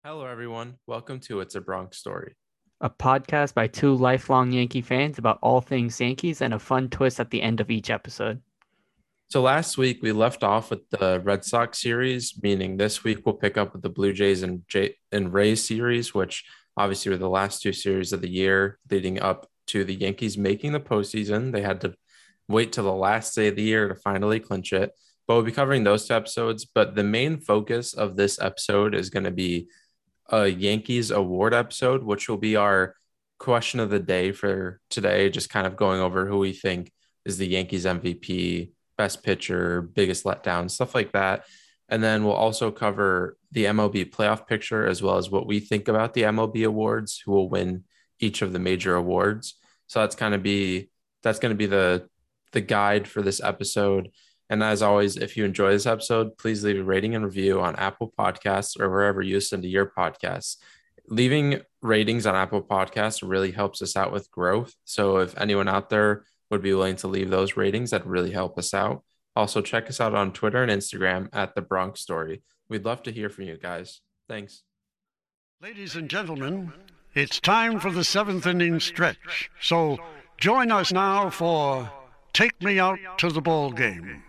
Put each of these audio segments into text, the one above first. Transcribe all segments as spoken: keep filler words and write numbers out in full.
Hello, everyone. Welcome to It's a Bronx Story. A podcast by two lifelong Yankee fans about all things Yankees and a fun twist at the end of each episode. So last week we left off with the Red Sox series, meaning this week we'll pick up with the Blue Jays and J- and Rays series, which obviously were the last two series of the year leading up to the Yankees making the postseason. They had to wait till the last day of the year to finally clinch it. But we'll be covering those two episodes. But the main focus of this episode is going to be a Yankees award episode, which will be our question of the day for today, just kind of going over who we think is the Yankees M V P, best pitcher, biggest letdown, stuff like that. And then we'll also cover the M L B playoff picture as well as what we think about the M L B awards, who will win each of the major awards. So that's kind of be that's going to be the the guide for this episode. And as always, if you enjoy this episode, please leave a rating and review on Apple Podcasts or wherever you listen to your podcasts. Leaving ratings on Apple Podcasts really helps us out with growth. So if anyone out there would be willing to leave those ratings, that really help us out. Also, check us out on Twitter and Instagram at The Bronx Story. We'd love to hear from you guys. Thanks. Ladies and gentlemen, it's time for the seventh inning stretch. So join us now for Take Me Out to the Ball Game.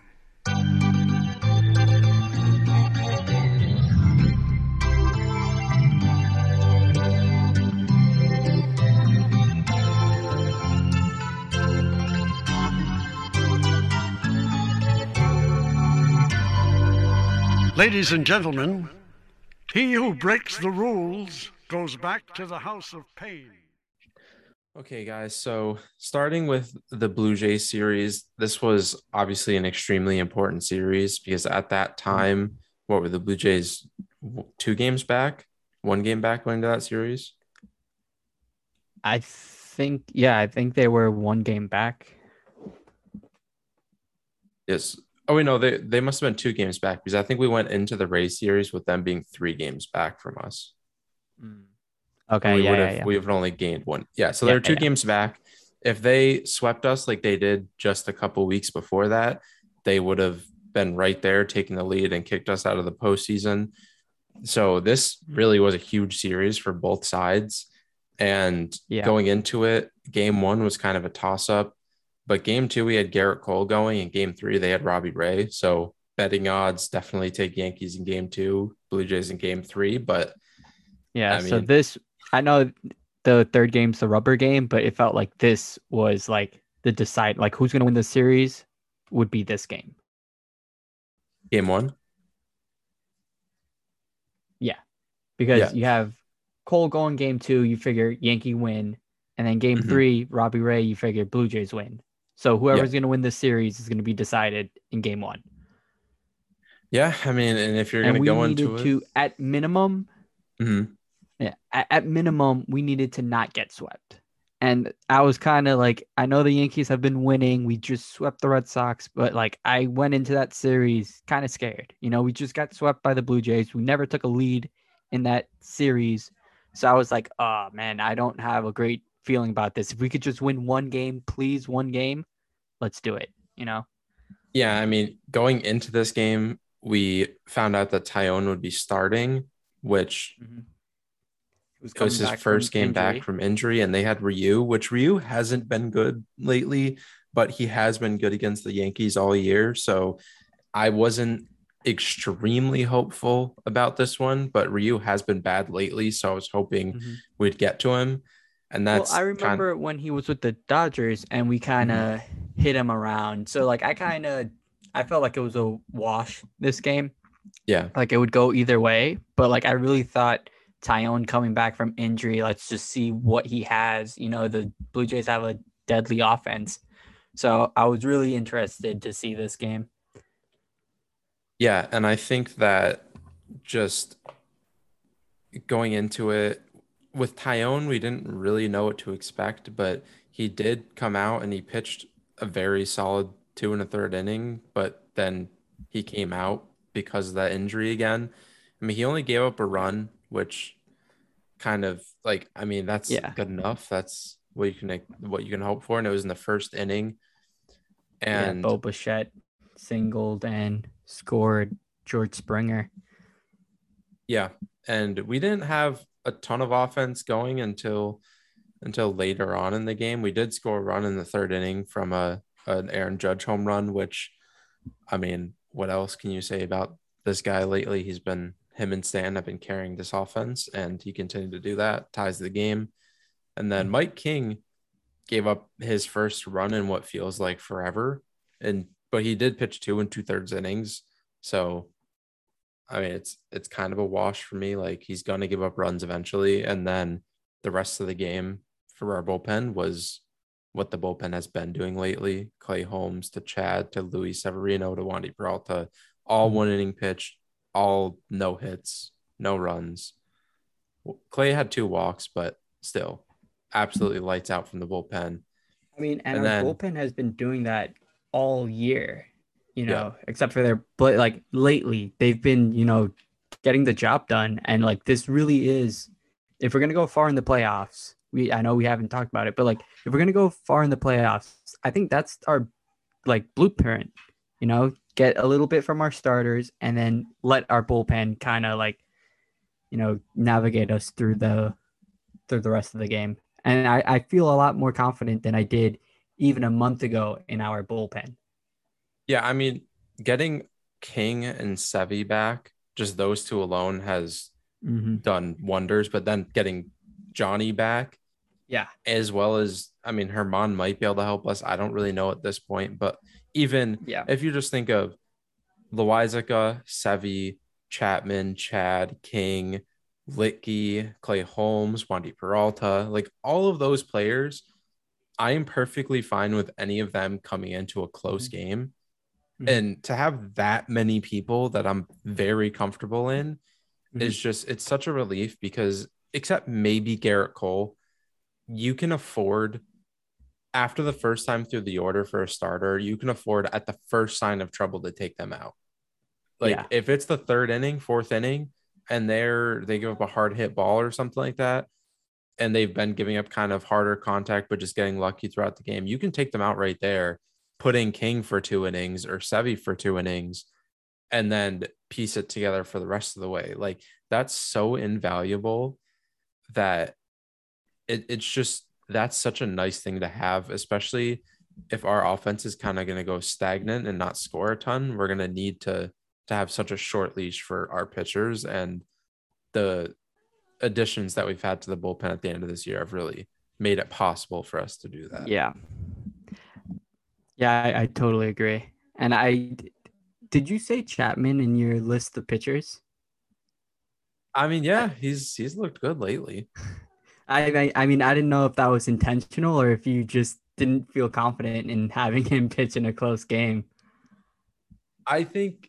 Ladies and gentlemen, he who breaks the rules goes back to the house of pain. Okay, guys. So starting with the Blue Jays series, this was obviously an extremely important series because at that time, what were the Blue Jays two games back, one game back going into that series? I think, yeah, I think they were one game back. Yes. Oh, wait, no, they, they must have been two games back because I think we went into the Rays series with them being three games back from us. Mm. Okay, we yeah, would yeah, have yeah. we would have only gained one. Yeah, so Yeah, they're two yeah. games back. If they swept us like they did just a couple weeks before that, they would have been right there taking the lead and kicked us out of the postseason. So this really was a huge series for both sides. And Yeah. going into it, game one was kind of a toss-up. But game two, we had Garrett Cole going, and game three, they had Robbie Ray. So betting odds definitely take Yankees in game two, Blue Jays in game three. But Yeah, I so mean, this, I know the third game's the rubber game, but it felt like this was like the decide, like who's going to win the series would be this game. game one. Yeah, because Yeah. you have Cole going game two, you figure Yankee win, and then game Mhm. three, Robbie Ray, you figure Blue Jays win. So whoever's going to win this series is going to be decided in game one. Yeah, I mean, and if you're And going to we go needed into it, to, at minimum, Mhm. yeah, at, at minimum, we needed to not get swept. And I was kind of like, I know the Yankees have been winning. We just swept the Red Sox, but like I went into that series kind of scared. You know, we just got swept by the Blue Jays. We never took a lead in that series. So I was like, oh man, I don't have a great feeling about this. If we could just win one game, please, one game, let's do it, you know? Yeah, I mean, going into this game, we found out that Tyone would be starting, which mm-hmm. was it was his first game injury. back from injury, and they had Ryu, which Ryu hasn't been good lately, but he has been good against the Yankees all year. So I wasn't extremely hopeful about this one, but Ryu has been bad lately, so I was hoping mm-hmm. we'd get to him. And that's well, I remember kind when he was with the Dodgers and we kind of mm-hmm. hit him around. So like I kind of I felt like it was a wash this game. Yeah. Like it would go either way, but like I really thought Tyone coming back from injury, let's just see what he has. You know, the Blue Jays have a deadly offense. So I was really interested to see this game. Yeah, and I think that just going into it with Tyone, we didn't really know what to expect, but he did come out and he pitched a very solid two and a third inning, but then he came out because of that injury again. I mean, he only gave up a run, which kind of like, I mean, that's yeah. good enough. That's what you can what you can hope for. And it was in the first inning. And yeah, Bo Bichette singled and scored George Springer. Yeah. and we didn't have a ton of offense going until until later on in the game. We did score a run in the third inning from a an Aaron Judge home run, which, I mean, what else can you say about this guy lately? He's been him and Stan have been carrying this offense, and he continued to do that, ties the game. And then Mike King gave up his first run in what feels like forever, and but he did pitch two and two thirds innings. So, I mean, it's it's kind of a wash for me. Like, he's gonna give up runs eventually, and then the rest of the game for our bullpen was what the bullpen has been doing lately. Clay Holmes to Chad to Luis Severino to Wandy Peralta, all one inning pitch, all no hits, no runs. Clay had two walks, but still absolutely lights out from the bullpen. I mean, and, And our then- bullpen has been doing that all year, you Yeah. know, except for their, but like lately they've been, you know, getting the job done. And like, this really is, if we're going to go far in the playoffs, we, I know we haven't talked about it, but like, if we're going to go far in the playoffs, I think that's our like blueprint, you know, get a little bit from our starters and then let our bullpen kind of like, you know, navigate us through the, through the rest of the game. And I, I feel a lot more confident than I did even a month ago in our bullpen. Yeah, I mean, getting King and Sevy back, just those two alone has Mm-hmm. done wonders. But then getting Johnny back, Yeah. as well as, I mean, Herman might be able to help us. I don't really know at this point, but even Yeah. if you just think of Loizaga, Sevy, Chapman, Chad, King, Litke, Clay Holmes, Wandy Peralta, like all of those players, I am perfectly fine with any of them coming into a close Mhm. game. Mhm. And to have that many people that I'm very comfortable in Mhm. is just, it's such a relief because except maybe Garrett Cole, you can afford after the first time through the order for a starter, you can afford at the first sign of trouble to take them out. Like Yeah. if it's the third inning, fourth inning, and they're they give up a hard hit ball or something like that, and they've been giving up kind of harder contact, but just getting lucky throughout the game, you can take them out right there, put in King for two innings or Sevy for two innings, and then piece it together for the rest of the way. Like that's so invaluable that it, it's just, that's such a nice thing to have, especially if our offense is kind of going to go stagnant and not score a ton. We're going to need to to have such a short leash for our pitchers, and the additions that we've had to the bullpen at the end of this year have really made it possible for us to do that. Yeah. Yeah, I, I totally agree. And I did you say Chapman in your list of pitchers? I mean, yeah, he's he's looked good lately. I, I I mean, I didn't know if that was intentional or if you just didn't feel confident in having him pitch in a close game. I think,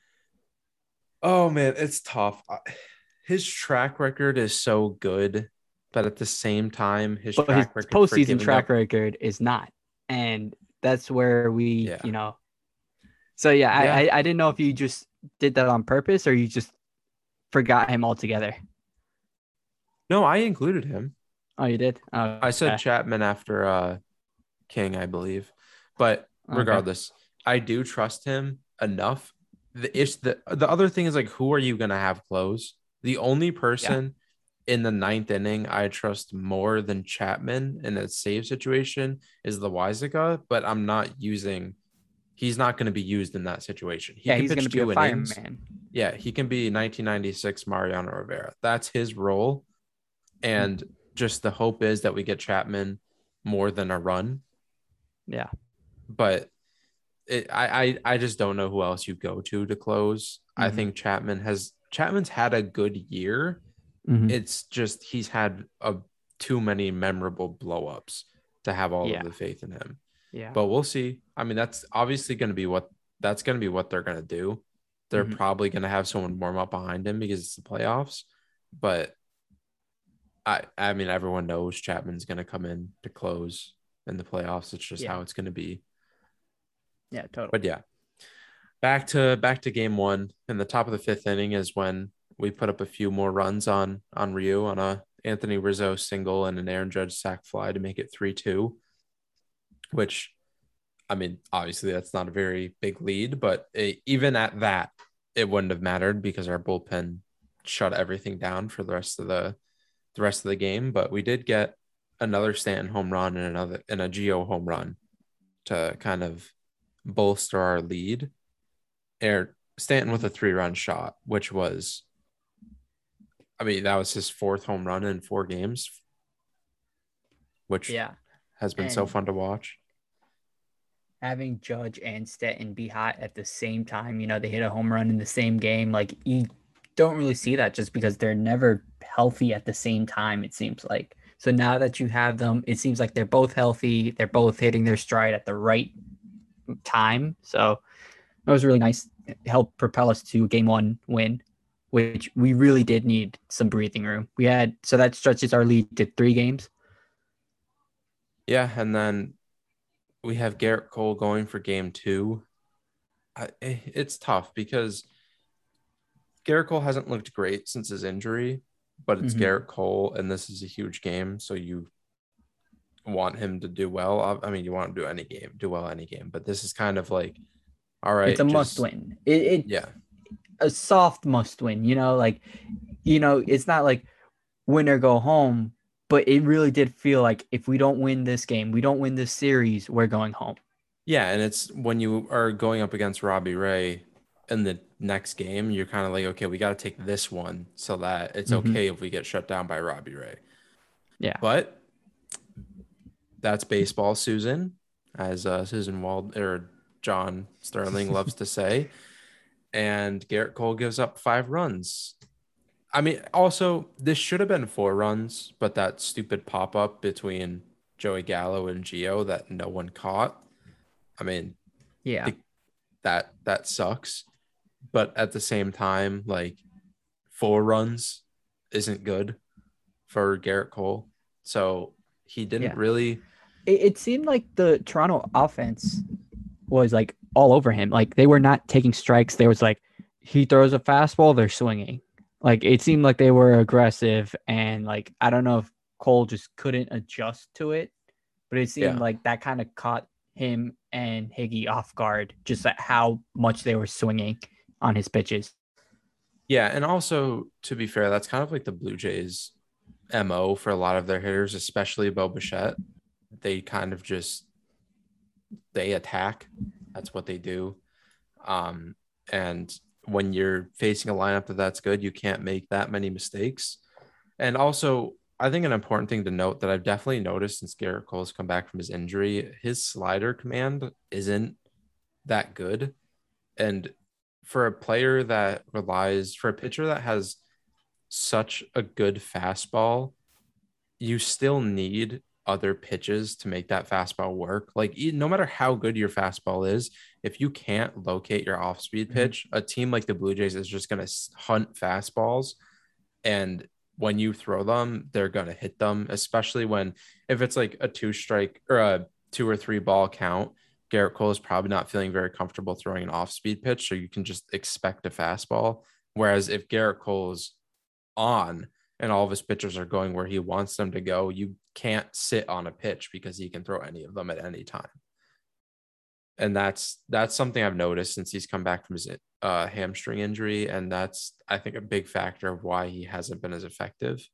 oh man, it's tough. His track record is so good, but at the same time, his But his track record for postseason giving track up, record is not. And that's where we, Yeah. you know. So yeah, Yeah. I, I I didn't know if you just did that on purpose or you just forgot him altogether. no, I included him. Oh, you did? Oh, I said okay. Chapman after uh King, I believe. But Okay. regardless, I do trust him enough. The ish the the other thing is like, who are you gonna have close? The only person in the ninth inning I trust more than Chapman in a save situation is Loizaga, but I'm not using. He's not going to be used in that situation. He Yeah, can he's going pitch to be a two innings. fireman. Yeah, he can be nineteen ninety-six Mariano Rivera. That's his role. And just the hope is that we get Chapman more than a run. Yeah. But it, I, I I just don't know who else you go to to close. I Mhm. think Chapman has Chapman's had a good year. Mhm. It's just he's had a too many memorable blow-ups to have all Yeah. of the faith in him. Yeah. But we'll see. I mean, that's obviously going to be what that's going to be what they're going to do. They're Mhm. probably going to have someone warm up behind him because it's the playoffs. But I I mean, everyone knows Chapman's going to come in to close in the playoffs. It's just Yeah. how it's going to be. Yeah, totally. But yeah, back to back to game one. In the top of the fifth inning is when we put up a few more runs on on Ryu on a Anthony Rizzo single and an Aaron Judge sac fly to make it three two, which, I mean, obviously that's not a very big lead, but it, even at that, it wouldn't have mattered because our bullpen shut everything down for the rest of the the rest of the game. But we did get another Stanton home run and another and a Gio home run to kind of bolster our lead. Air Stanton with a three run shot, which was, I mean, that was his fourth home run in four games, which Yeah. has been And so fun to watch. Having Judge and Stanton be hot at the same time, you know, they hit a home run in the same game. Like, you don't really see that just because they're never healthy at the same time, it seems like. So now that you have them, it seems like they're both healthy. They're both hitting their stride at the right time. So it was really nice. It helped propel us to game one win, which we really did need some breathing room. We had, so that stretches our lead to three games. Yeah, and then we have Garrett Cole going for game two. I, it's tough because Garrett Cole hasn't looked great since his injury, but it's Mhm. Garrett Cole, and this is a huge game, so you want him to do well. I mean, you want him to do any game, do well any game, but this is kind of like, all right, It's a just- must win. It, it's Yeah, a soft must win, you know, like, you know, it's not like win or go home, but it really did feel like if we don't win this game, we don't win this series, we're going home. yeah, and it's when you are going up against Robbie Ray in the next game, you're kind of like, okay, we got to take this one so that it's Mhm. okay if we get shut down by Robbie Ray. Yeah. But that's baseball, Susan, as uh, Susan Wald or John Sterling loves to say. And Garrett Cole gives up five runs. I mean, also, this should have been four runs, but that stupid pop up between Joey Gallo and Gio that no one caught. I mean, Yeah. the, that that sucks. But at the same time, like, four runs isn't good for Garrett Cole. So he didn't Yeah. really. It, it seemed like the Toronto offense was like all over him. Like they were not taking strikes. There was like, he throws a fastball, they're swinging. Like it seemed like they were aggressive, and like I don't know if Cole just couldn't adjust to it, but it seemed Yeah. like that kind of caught him and Higgy off guard, just at how much they were swinging on his pitches. Yeah, and also to be fair, that's kind of like the Blue Jays M O for a lot of their hitters, especially Bo Bichette. They kind of just they attack. That's what they do. Um, and when you're facing a lineup that that's good, you can't make that many mistakes. And also, I think an important thing to note that I've definitely noticed since Garrett Cole's come back from his injury, his slider command isn't that good. And for a player that relies, for a pitcher that has such a good fastball, you still need other pitches to make that fastball work. Like e- no matter how good your fastball is, if you can't locate your off-speed Mhm. pitch, a team like the Blue Jays is just going to hunt fastballs, and when you throw them, they're going to hit them, especially when if it's like a two strike or a two or three ball count. Garrett Cole is probably not feeling very comfortable throwing an off-speed pitch, so you can just expect a fastball. Whereas if Garrett Cole's on and all of his pitchers are going where he wants them to go, you can't sit on a pitch because he can throw any of them at any time. And that's that's something I've noticed since he's come back from his uh, hamstring injury, and that's I think a big factor of why he hasn't been as effective.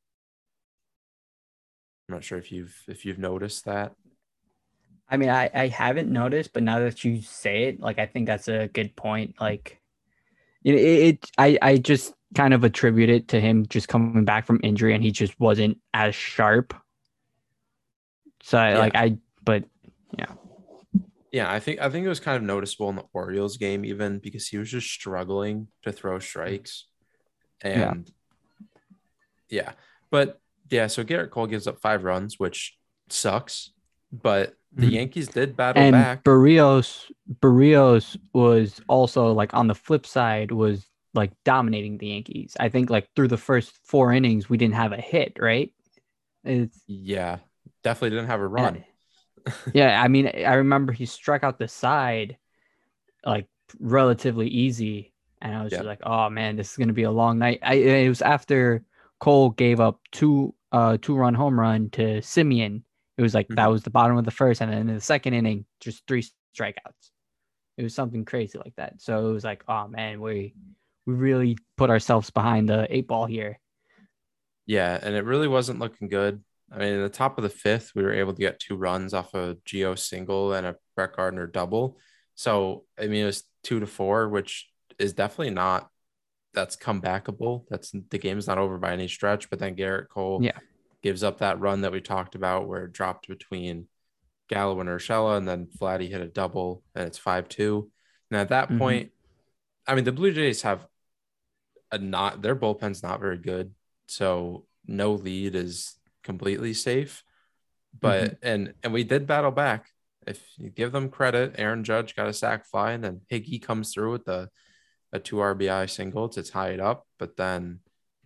I'm not sure if you've if you've noticed that. I mean, I, I haven't noticed, but now that you say it, like I think that's a good point. Like it, it, it I, I just kind of attribute it to him just coming back from injury, and he just wasn't as sharp. So I, Yeah. like I, but yeah, Yeah, I think I think it was kind of noticeable in the Orioles game, even because he was just struggling to throw strikes. And yeah, but yeah, so Garrett Cole gives up five runs, which sucks. But the Mhm. Yankees did battle and back. Barrios Barrios was also like on the flip side was like dominating the Yankees. I think like through the first four innings we didn't have a hit, right? It's Yeah, definitely didn't have a run. yeah, I mean, I remember he struck out the side like relatively easy, and I was Yeah. just like, oh man, this is gonna be a long night. I it was after Cole gave up two uh two run home run to Simeon. It was like that Mhm. was the bottom of the first, and then in the second inning, just three strikeouts. It was something crazy like that. So it was like, oh man, we we really put ourselves behind the eight ball here. Yeah, and it really wasn't looking good. I mean, in the top of the fifth, we were able to get two runs off a Gio single and a Brett Gardner double. So, I mean, it was two to four, which is definitely not, that's comebackable. That's the game's not over by any stretch. But then Garrett Cole Yeah. gives up that run that we talked about where it dropped between Gallo and Urshela, and then Vladdy hit a double, and it's five two. And at that Mhm. point, I mean, the Blue Jays have a not, their bullpen's not very good. So no lead is completely safe. But Mhm. and and we did battle back. If you give them credit, Aaron Judge got a sac fly, and then Higgy comes through with the a two R B I single to tie it up. But then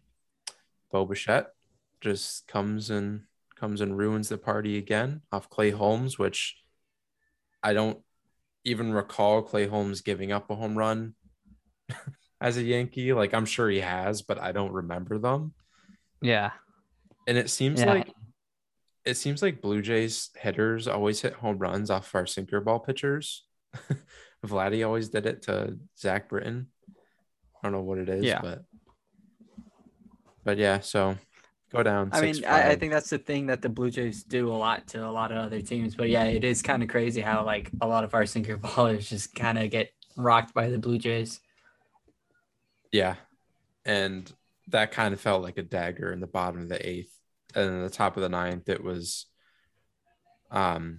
Bo Bichette just comes and comes and ruins the party again off Clay Holmes, which I don't even recall Clay Holmes giving up a home run as a Yankee. Like, I'm sure he has, but I don't remember them. Yeah. And it seems Yeah. like it seems like Blue Jays hitters always hit home runs off our sinker ball pitchers. Vladdy always did it to Zach Britton. I don't know what it is, Yeah. but but yeah, so go down. I six, mean, I, I five. think that's the thing that the Blue Jays do a lot to a lot of other teams. But yeah, it is kind of crazy how like a lot of our sinker ballers just kind of get rocked by the Blue Jays. Yeah. And that kind of felt like a dagger in the bottom of the eighth. And in the top of the ninth, it was um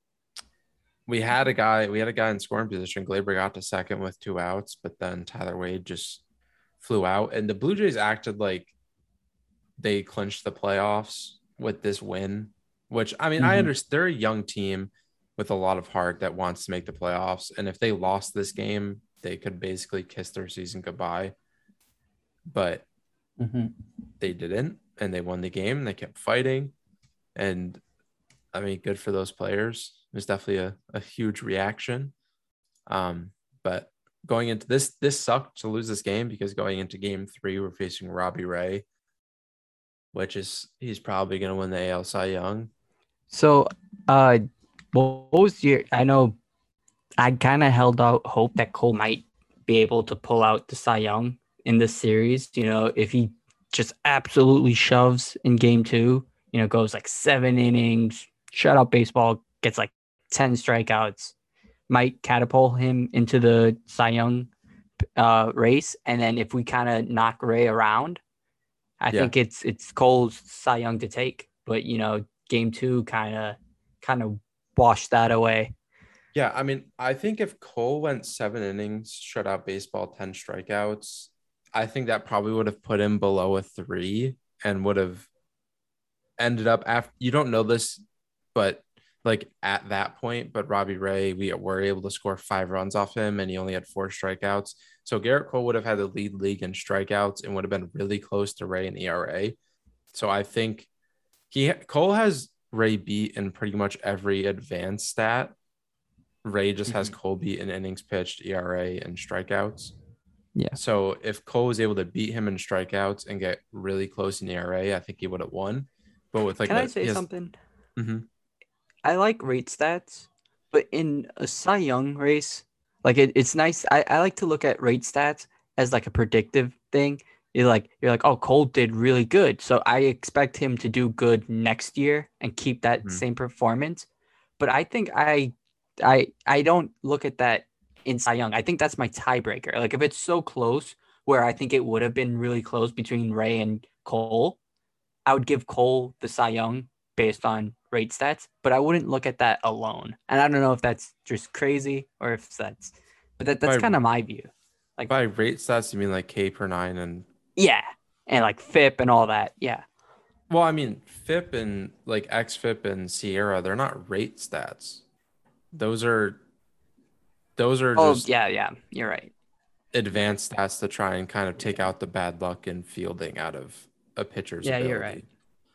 we had a guy, we had a guy in scoring position. Glaber got to second with two outs, but then Tyler Wade just flew out. And the Blue Jays acted like they clinched the playoffs with this win, which I mean, mm-hmm. I understand they're a young team with a lot of heart that wants to make the playoffs. And if they lost this game, they could basically kiss their season goodbye. But mm-hmm. they didn't, and they won the game. And they kept fighting. And I mean, good for those players. There's definitely a, a huge reaction. Um, but going into this, this sucked to lose this game because going into game three, we're facing Robbie Ray, which is he's probably going to win the A L Cy Young. So, uh, what was your? I know I kind of held out hope that Cole might be able to pull out the Cy Young in this series. You know, if he just absolutely shoves in game two, you know, goes like seven innings, shutout baseball, gets like ten strikeouts, might catapult him into the Cy Young uh, race. And then if we kind of knock Ray around, I yeah. think it's it's Cole's Cy Young to take. But, you know, game two kind of kind of washed that away. Yeah, I mean, I think if Cole went seven innings, shutout baseball, ten strikeouts, I think that probably would have put him below a three and would have ended up after. You don't know this, but like at that point, but Robbie Ray, we were able to score five runs off him and he only had four strikeouts. So Garrett Cole would have had the lead league in strikeouts and would have been really close to Ray in E R A. So I think he Cole has Ray beat in pretty much every advanced stat. Ray just mm-hmm. has Cole beat in innings pitched, E R A, and strikeouts. Yeah. So if Cole was able to beat him in strikeouts and get really close in E R A, I think he would have won. But with like, can a, I say has, something? Mm-hmm. I like rate stats, but in a Cy Young race, like it, it's nice. I, I like to look at rate stats as like a predictive thing. You're like you're like, oh, Cole did really good, so I expect him to do good next year and keep that mm-hmm. same performance. But I think I, I, I don't look at that in Cy Young. I think that's my tiebreaker. Like if it's so close, where I think it would have been really close between Ray and Cole, I would give Cole the Cy Young based on rate stats, but I wouldn't look at that alone. And I don't know if that's just crazy or if that's, but that, that's kind of my view. Like by rate stats, you mean like K per nine and yeah, and like F I P and all that. Yeah. Well, I mean F I P and like X F I P and Sierra, they're not rate stats. Those are those are oh just yeah yeah you're right. Advanced stats to try and kind of take out the bad luck and fielding out of a pitcher's yeah ability. You're right.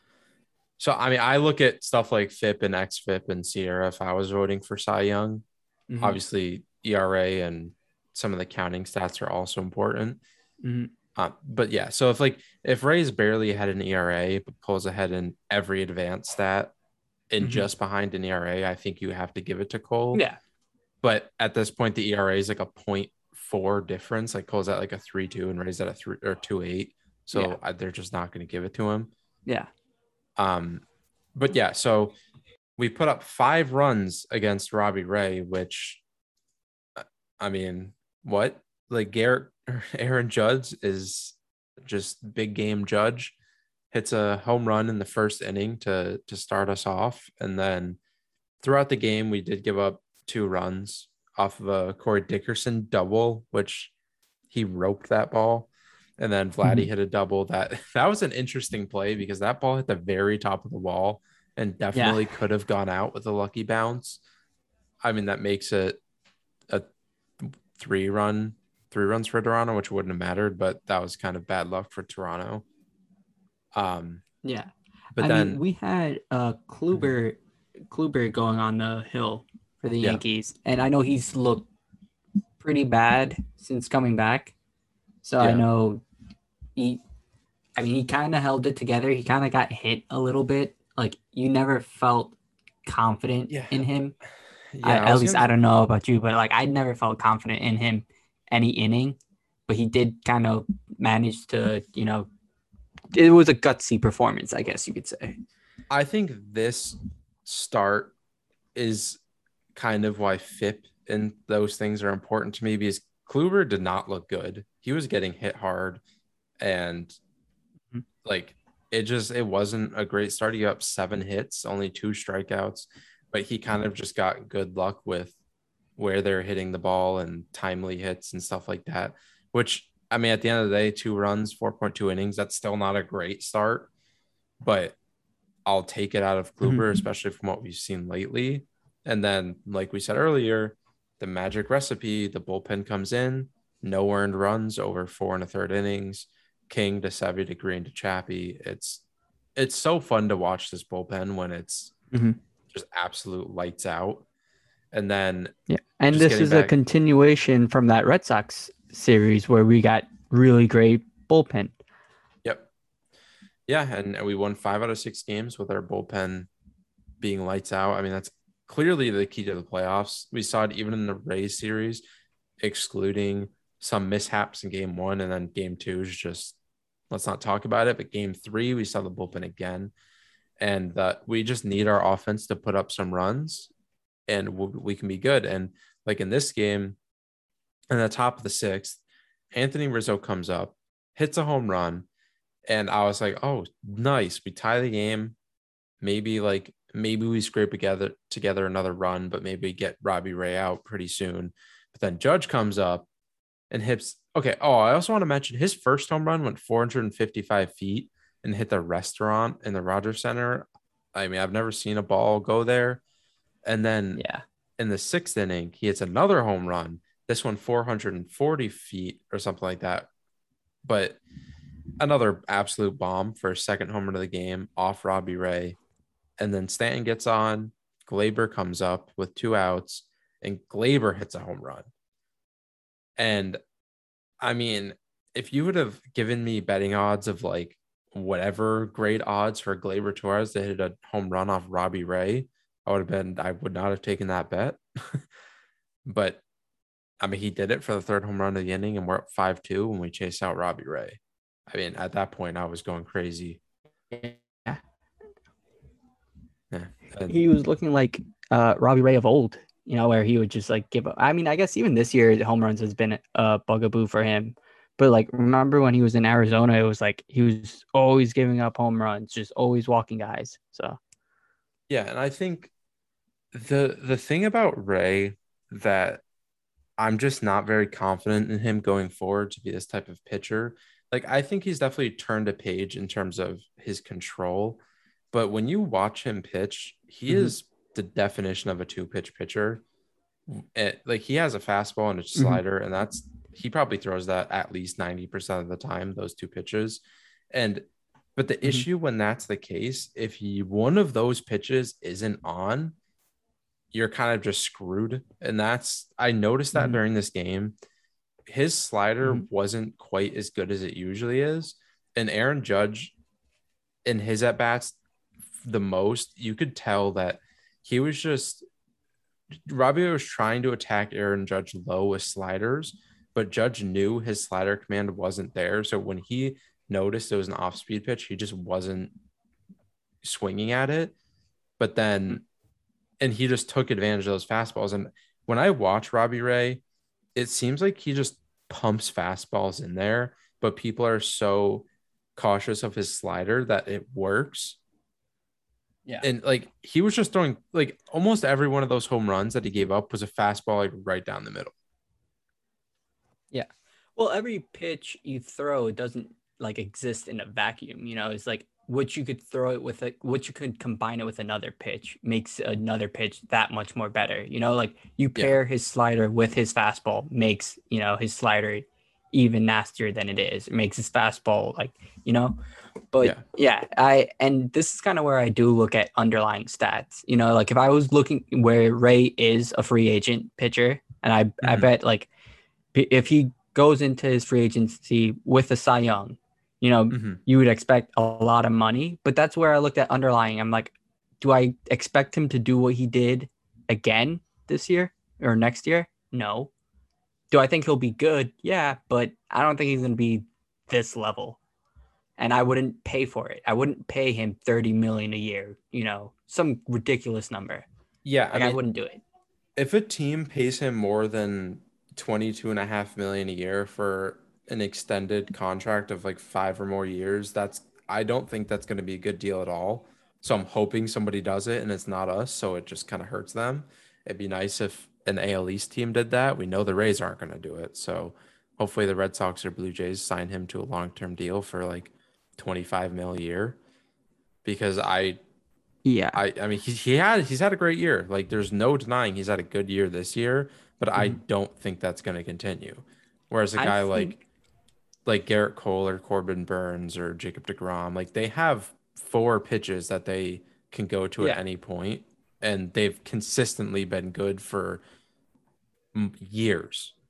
So, I mean, I look at stuff like F I P and X F I P and Sierra if I was voting for Cy Young. Mm-hmm. Obviously, E R A and some of the counting stats are also important. Mm-hmm. Uh, but, yeah, so if, like, if Ray's barely had an E R A but pulls ahead in every advanced stat and mm-hmm. just behind an E R A, I think you have to give it to Cole. Yeah. But at this point, the E R A is like a point four difference. Like Cole's at like a three two and Ray's at a three or two eight. So Yeah. I, they're just not going to give it to him. Yeah. Um, but yeah, so we put up five runs against Robbie Ray, which, I mean, what? Like Garrett, Aaron Judge is just big game Judge. Hits a home run in the first inning to to start us off, and then throughout the game we did give up two runs off of a Corey Dickerson double, which he roped that ball, and then Vladdy Mhm. hit a double. That that was an interesting play because that ball hit the very top of the wall and definitely Yeah. could have gone out with a lucky bounce. I mean, that makes it a three run, three runs for Toronto, which wouldn't have mattered, but that was kind of bad luck for Toronto. Um, Yeah. but I then mean, we had uh Kluber Kluber going on the hill for the Yeah. Yankees, and I know he's looked pretty bad since coming back. So I Yeah. know he I mean he kind of held it together. He kind of got hit a little bit. Like you never felt confident Yeah. in him. yeah, I, I at was least gonna- I don't know about you, but like I never felt confident in him any inning. But he did kind of manage to, you know, it was a gutsy performance, I guess you could say. I think this start is kind of why F I P and those things are important to me because Kluber did not look good. He was getting hit hard, and Mhm. like it just it wasn't a great start. He got up seven hits, only two strikeouts, but he kind of just got good luck with where they're hitting the ball and timely hits and stuff like that. Which I mean, at the end of the day, two runs, four point two innings. That's still not a great start, but I'll take it out of Kluber, Mhm. especially from what we've seen lately. And then, like we said earlier, the magic recipe, the bullpen comes in, no earned runs over four and a third innings, King to Sevy to Green to Chappie. It's it's so fun to watch this bullpen when it's Mhm. just absolute lights out. And then Yeah. And Just this getting is a back- continuation from that Red Sox series where we got really great bullpen. Yep. Yeah, and, and we won five out of six games with our bullpen being lights out. I mean, that's clearly the key to the playoffs. We saw it even in the Rays series, excluding some mishaps in game one, and then game two is just let's not talk about it. But game three, we saw the bullpen again, and that we just need our offense to put up some runs, and we we can be good. And like in this game, in the top of the sixth, Anthony Rizzo comes up, hits a home run. And I was like, oh, nice. We tie the game. Maybe like maybe we scrape together together another run, but maybe get Robbie Ray out pretty soon. But then Judge comes up and hits. Okay. Oh, I also want to mention his first home run went four hundred fifty-five feet and hit the restaurant in the Rogers Center. I mean, I've never seen a ball go there. And then Yeah. in the sixth inning, he hits another home run. This one four hundred forty feet or something like that. But another absolute bomb for a second homer of the game off Robbie Ray. And then Stanton gets on. Glaber comes up with two outs, and Glaber hits a home run. And I mean, if you would have given me betting odds of like whatever great odds for Glaber Torres to hit a home run off Robbie Ray, I would have been, I would not have taken that bet. But I mean, he did it for the third home run of the inning, and we're up five two when we chase out Robbie Ray. I mean, at that point, I was going crazy. Yeah. Yeah. And- He was looking like uh, Robbie Ray of old, you know, where he would just like give up. I mean, I guess even this year, home runs has been a bugaboo for him. But like, remember when he was in Arizona, it was like he was always giving up home runs, just always walking guys. So, yeah, and I think the the thing about Ray that I'm just not very confident in him going forward to be this type of pitcher. Like, I think he's definitely turned a page in terms of his control. But when you watch him pitch, he Mhm. is the definition of a two-pitch pitcher. It, like, he has a fastball and a slider, and that's he probably throws that at least ninety percent of the time, those two pitches. And but the Mhm. issue when that's the case, if he one of those pitches isn't on, you're kind of just screwed. And that's, I noticed that Mhm. during this game, his slider Mhm. wasn't quite as good as it usually is. And Aaron Judge, in his at bats, the most, you could tell that he was just, Robbie was trying to attack Aaron Judge low with sliders, but but Judge knew his slider command wasn't there. So when he noticed it was an off-speed pitch, he just wasn't swinging at it. But then, and he just took advantage of those fastballs. And when I watch Robbie Ray, it seems like he just pumps fastballs in there, but people are so cautious of his slider that it works. Yeah. And like he was just throwing like almost every one of those home runs that he gave up was a fastball like right down the middle. Yeah. Well, every pitch you throw doesn't like exist in a vacuum. You know, it's like what you could throw it with, a, what you could combine it with another pitch makes another pitch that much more better. You know, like you pair yeah. his slider with his fastball makes, you know, his slider even nastier than it is. It makes his fastball like, you know, but yeah, yeah I, and this is kind of where I do look at underlying stats, you know, like if I was looking where Ray is a free agent pitcher, and I, mm-hmm. I bet like if he goes into his free agency with a Cy Young, you know, mm-hmm. you would expect a lot of money, but that's where I looked at underlying. I'm like, do I expect him to do what he did again this year or next year? No. Do I think he'll be good? Yeah, but I don't think he's going to be this level. And I wouldn't pay for it. I wouldn't pay him thirty million dollars a year, you know, some ridiculous number. Yeah, like, I, mean, I wouldn't do it. If a team pays him more than twenty-two and a half million dollars a year for an extended contract of like five or more years, that's I don't think that's going to be a good deal at all. So I'm hoping somebody does it and it's not us, so it just kind of hurts them. It'd be nice if an A L East team did that. We know the Rays aren't going to do it. So hopefully the Red Sox or Blue Jays sign him to a long-term deal for like twenty-five mil a year, because I, yeah, I, I mean, he, he had, he's had a great year. Like there's no denying he's had a good year this year, but mm-hmm. I don't think that's going to continue. Whereas a guy think... like, like Garrett Cole or Corbin Burns or Jacob deGrom, like they have four pitches that they can go to yeah. at any point, and they've consistently been good for years.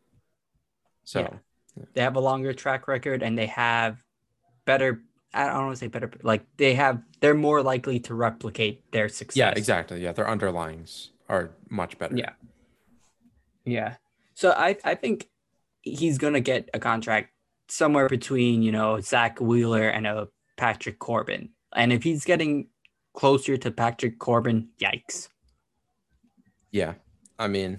So yeah. Yeah. They have a longer track record, and they have better, I don't want to say better, like they have, they're more likely to replicate their success. Yeah, exactly. Yeah. Their underlyings are much better. Yeah. Yeah. So I, I think he's going to get a contract somewhere between, you know, Zach Wheeler and a Patrick Corbin. And if he's getting closer to Patrick Corbin, yikes. Yeah. I mean,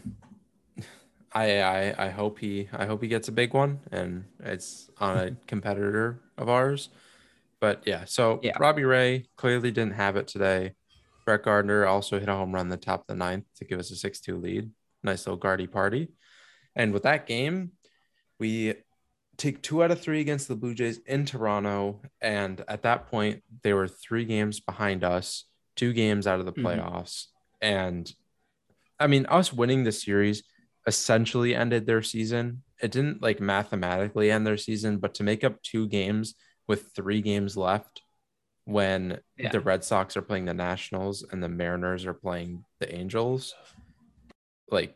I, I I hope he I hope he gets a big one, and it's on a competitor of ours. But yeah, so yeah. Robbie Ray clearly didn't have it today. Brett Gardner also hit a home run in the top of the ninth to give us a six two lead. Nice little Gardy party. And with that game, we take two out of three against the Blue Jays in Toronto. And at that point, they were three games behind us, two games out of the playoffs. Mm-hmm. And I mean, us winning the series essentially ended their season. It didn't like mathematically end their season, but to make up two games with three games left when yeah. the Red Sox are playing the Nationals and the Mariners are playing the Angels, like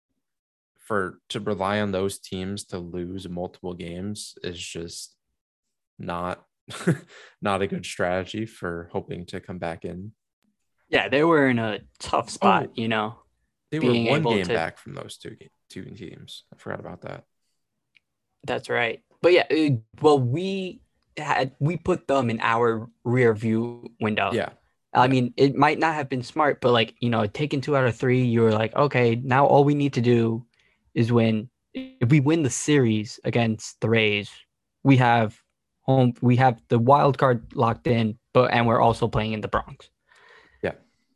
for to rely on those teams to lose multiple games is just not not a good strategy for hoping to come back in. Yeah, they were in a tough spot, oh. you know. They were one game to... back from those two, two teams. I forgot about that. That's right. But yeah, it, well, we had we put them in our rear view window. Yeah. I yeah. mean, it might not have been smart, but like, you know, taking two out of three, you were like, okay, now all we need to do is win. If we win the series against the Rays, we have home, we have the wild card locked in, but and we're also playing in the Bronx. Yeah.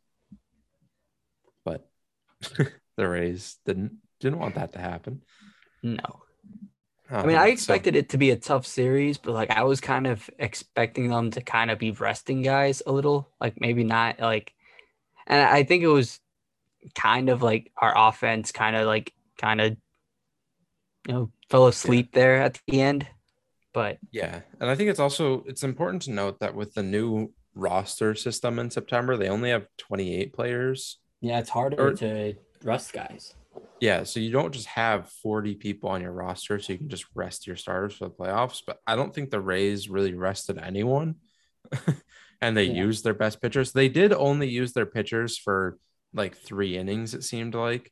But the Rays didn't didn't want that to happen. No. Uh, I mean, I expected so, it to be a tough series, but like I was kind of expecting them to kind of be resting guys a little, like maybe not like, and I think it was kind of like our offense kind of like kind of, you know, fell asleep yeah. there at the end. But yeah, and I think it's also it's important to note that with the new roster system in September, they only have twenty-eight players. Yeah, it's harder or, to rest guys. Yeah, so you don't just have forty people on your roster, so you can just rest your starters for the playoffs. But I don't think the Rays really rested anyone, and they yeah. used their best pitchers. They did only use their pitchers for like three innings, it seemed like.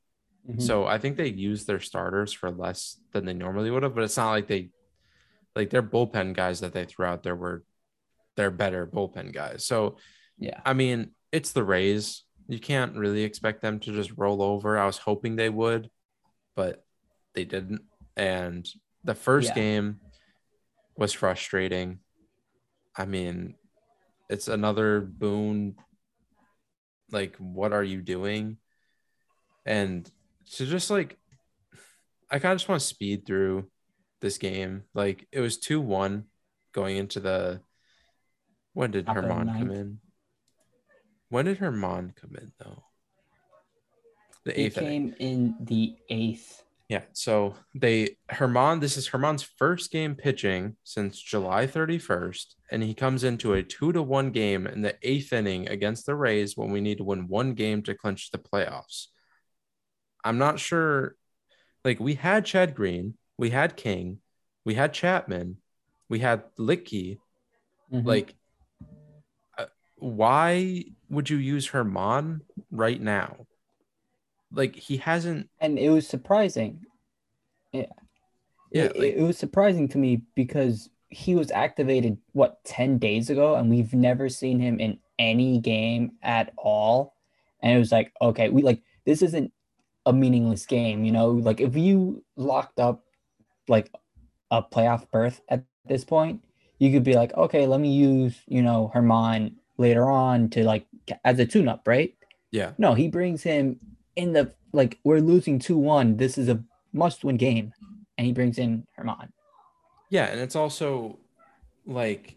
Mhm. So I think they used their starters for less than they normally would have, but it's not like they like their bullpen guys that they threw out there were their better bullpen guys. So Yeah. I mean, it's the Rays. You can't really expect them to just roll over. I was hoping they would, but they didn't. And the first Yeah. game was frustrating. I mean, it's another Boone. Like, what are you doing? And to just like, I kind of just want to speed through this game. Like, it was two one going into the. When did Top of the Herman come ninth. in? When did Herman come in, though? The He eighth inning. came in the eighth. Yeah, so they Herman, this is Herman's first game pitching since July thirty-first, and he comes into a two to one game in the eighth inning against the Rays when we need to win one game to clinch the playoffs. I'm not sure. Like, we had Chad Green, we had King, we had Chapman, we had Licky. Mhm. Like, uh, why would you use Herman right now? Like, he hasn't. And it was surprising. Yeah. Yeah, it, like- it was surprising to me because he was activated, what, ten days ago, and we've never seen him in any game at all. And it was like, okay, we like, this isn't a meaningless game, you know? Like, if you locked up like a playoff berth at this point, you could be like, okay, let me use, you know, Herman later on to like as a tune-up, right? Yeah. No, he brings him in the like we're losing two one. This is a must-win game, and he brings in Herman. Yeah, and it's also like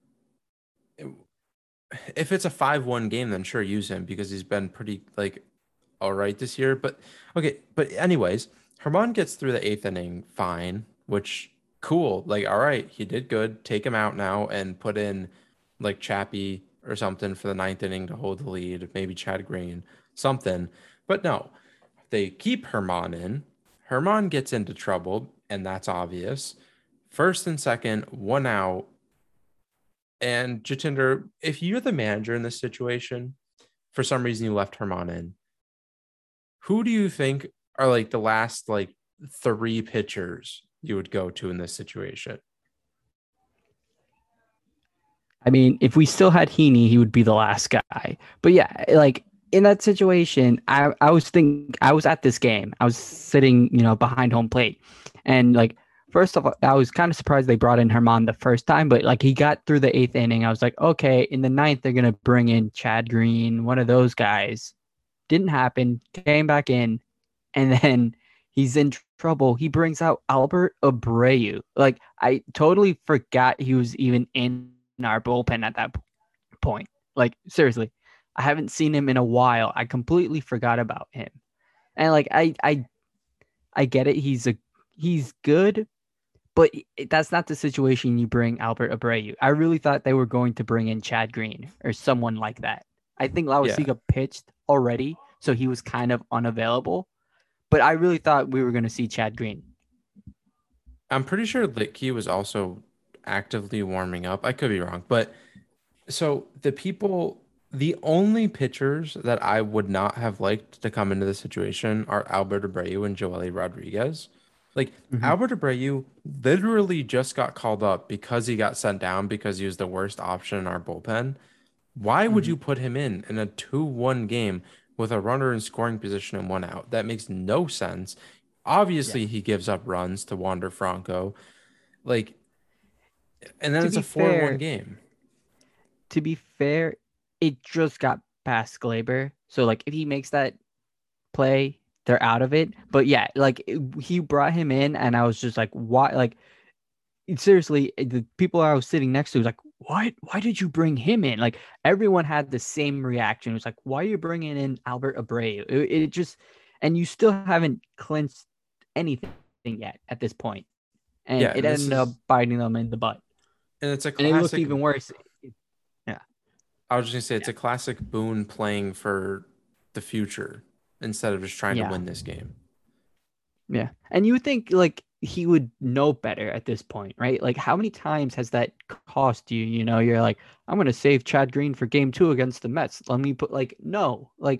if it's a five one game, then sure, use him because he's been pretty like all right this year. But okay, but anyways, Herman gets through the eighth inning fine, which cool. Like, all right, he did good. Take him out now and put in like Chappie or something for the ninth inning to hold the lead, maybe Chad Green, something. But no, they keep Herman in. Herman gets into trouble, and that's obvious. First and second, one out. And Jatinder, if you're the manager in this situation, for some reason you left Herman in, who do you think are like the last like three pitchers you would go to in this situation? I mean, if we still had Heaney, he would be the last guy. But yeah, like in that situation, I, I was thinking, I was at this game. I was sitting, you know, behind home plate. And like, first of all, I was kind of surprised they brought in Herman the first time, but like he got through the eighth inning. I was like, okay, in the ninth, they're going to bring in Chad Green, one of those guys. Didn't happen, came back in, and then he's in trouble. He brings out Albert Abreu. Like, I totally forgot he was even in our bullpen at that point. Like, seriously, I haven't seen him in a while. I completely forgot about him. And like, I, I, I get it. He's a, he's good, but that's not the situation you bring Albert Abreu. I really thought they were going to bring in Chad Green or someone like that. I think Lausiga yeah. pitched already, so he was kind of unavailable. But I really thought we were going to see Chad Green. I'm pretty sure Licky was also actively warming up. I could be wrong. But so the people, the only pitchers that I would not have liked to come into this situation are Albert Abreu and Joely Rodriguez. Like, mm-hmm. Albert Abreu literally just got called up because he got sent down because he was the worst option in our bullpen. Why mm-hmm. would you put him in in a two one game with a runner in scoring position and one out? That makes no sense. Obviously, yeah. he gives up runs to Wander Franco. Like, and then to it's a four one game. To be fair, it just got past Glaber. So, like, if he makes that play, they're out of it. But yeah, like it, he brought him in, and I was just like, why? Like, seriously, the people I was sitting next to was like, why? Why did you bring him in? Like, everyone had the same reaction. It was like, why are you bringing in Albert Abreu? It, it just, and you still haven't clinched anything yet at this point, and yeah, it and ended is, up biting them in the butt. And it's a classic. And it looked even worse. Yeah, I was just gonna say it's yeah. a classic Boone playing for the future instead of just trying yeah. to win this game. Yeah. And you would think like he would know better at this point, right? Like, how many times has that cost you? You know, you're like, I'm going to save Chad Green for game two against the Mets. Let me put like, no, like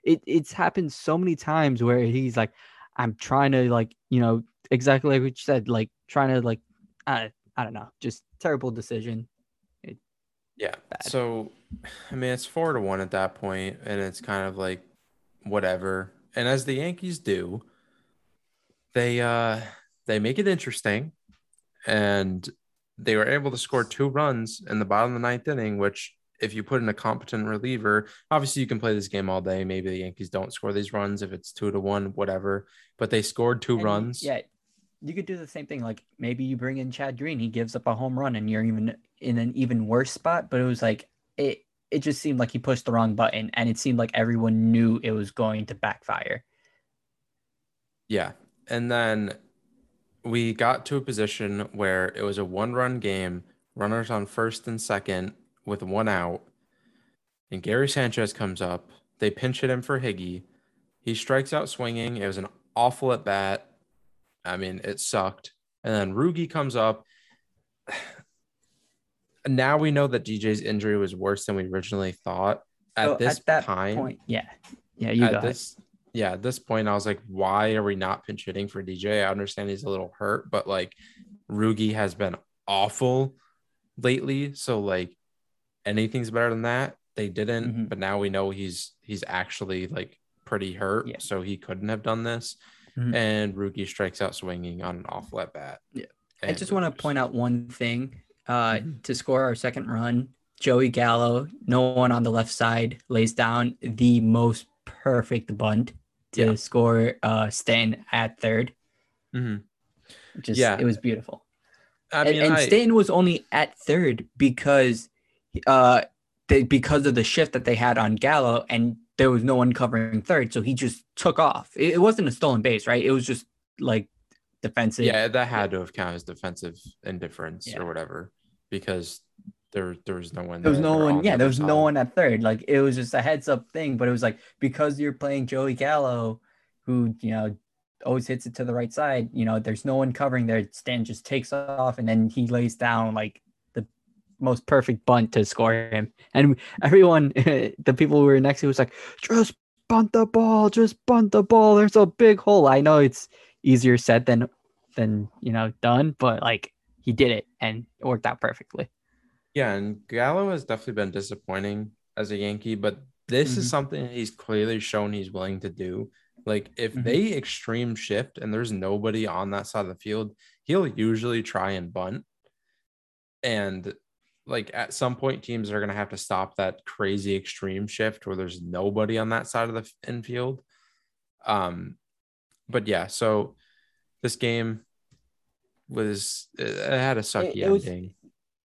it it's happened so many times where he's like, I'm trying to like, you know, exactly like what you said, like trying to like, I, I don't know, just terrible decision. It, Yeah. bad. So, I mean, it's four to one at that point, and it's kind of like whatever. And as the Yankees do, they uh they make it interesting, and they were able to score two runs in the bottom of the ninth inning, which if you put in a competent reliever, obviously you can play this game all day. Maybe the Yankees don't score these runs if it's two to one, whatever. But they scored two And you- runs. yeah, you could do the same thing. Like maybe you bring in Chad Green, he gives up a home run, and you're even in an even worse spot. But it was like it. It just seemed like he pushed the wrong button, and it seemed like everyone knew it was going to backfire. Yeah. And then we got to a position where it was a one-run game, runners on first and second with one out, and Gary Sanchez comes up. They pinch hit him for Higgy. He strikes out swinging. It was an awful at bat. I mean, it sucked. And then Rugi comes up. Now we know that D J's injury was worse than we originally thought. At So this at that time, point, yeah, yeah, you at got this, yeah, at this point, I was like, why are we not pinch hitting for D J? I understand he's a little hurt, but like Rugi has been awful lately. So like anything's better than that. They didn't, Mhm. but now we know he's he's actually like pretty hurt, Yeah. so he couldn't have done this. Mhm. And Rugi strikes out swinging on an awful at bat. Yeah. I just want to point out one thing. Uh, mm-hmm. To score our second run, Joey Gallo, no one on the left side, lays down the most perfect bunt to yeah. score uh, Stanton at third. Mm-hmm. Just yeah. It was beautiful. I mean, and and I... Stanton was only at third because uh, they, because of the shift that they had on Gallo, and there was no one covering third, so he just took off. It, it wasn't a stolen base, right? It was just like defensive. Yeah, that had to have counted as defensive indifference yeah. or whatever, because there there was no one there was there. no They're one on yeah the there was side. no one at third. Like it was just a heads up thing, but it was like because you're playing Joey Gallo, who you know always hits it to the right side, you know there's no one covering there. Stan just takes off, and then he lays down like the most perfect bunt to score him, and everyone the people who were next to was like, just bunt the ball, just bunt the ball, there's a big hole. I know it's easier said than than you know done, but like he did it and it worked out perfectly. Yeah, and Gallo has definitely been disappointing as a Yankee, but this mm-hmm. is something he's clearly shown he's willing to do. Like if mm-hmm. they extreme shift and there's nobody on that side of the field, he'll usually try and bunt. And like at some point, teams are going to have to stop that crazy extreme shift where there's nobody on that side of the infield. Um, but yeah, so this game was it had a sucky it, it was, ending.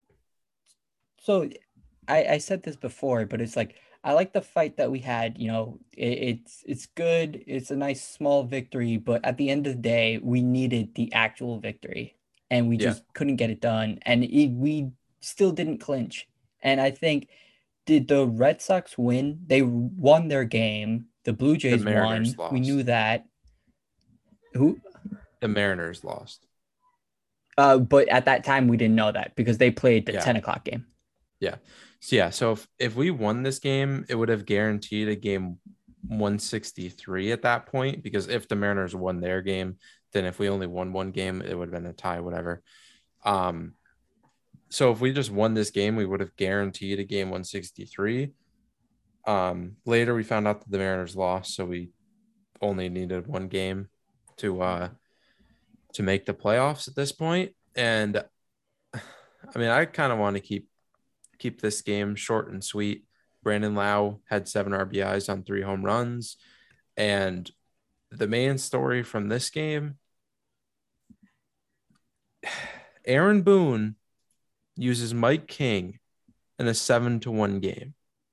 So I, I said this before, but it's like I like the fight that we had. You know, it, it's it's good. It's a nice small victory, but at the end of the day, we needed the actual victory, and we just yeah. couldn't get it done. And it, we still didn't clinch. And I think did the Red Sox win? They won their game. The Blue Jays the won. Lost. We knew that. Who? The Mariners lost. Uh, but at that time, we didn't know that because they played the yeah. ten o'clock game. Yeah. So, yeah. So if, if we won this game, it would have guaranteed a game one sixty-three at that point, because if the Mariners won their game, then if we only won one game, it would have been a tie, whatever. Um, so if we just won this game, we would have guaranteed a game one sixty-three. Um, later, we found out that the Mariners lost, so we only needed one game to uh, to make the playoffs at this point. And I mean, I kind of want to keep keep this game short and sweet. Brandon Lau had seven R B Is on three home runs. And the main story from this game, Aaron Boone uses Mike King in a seven to one game.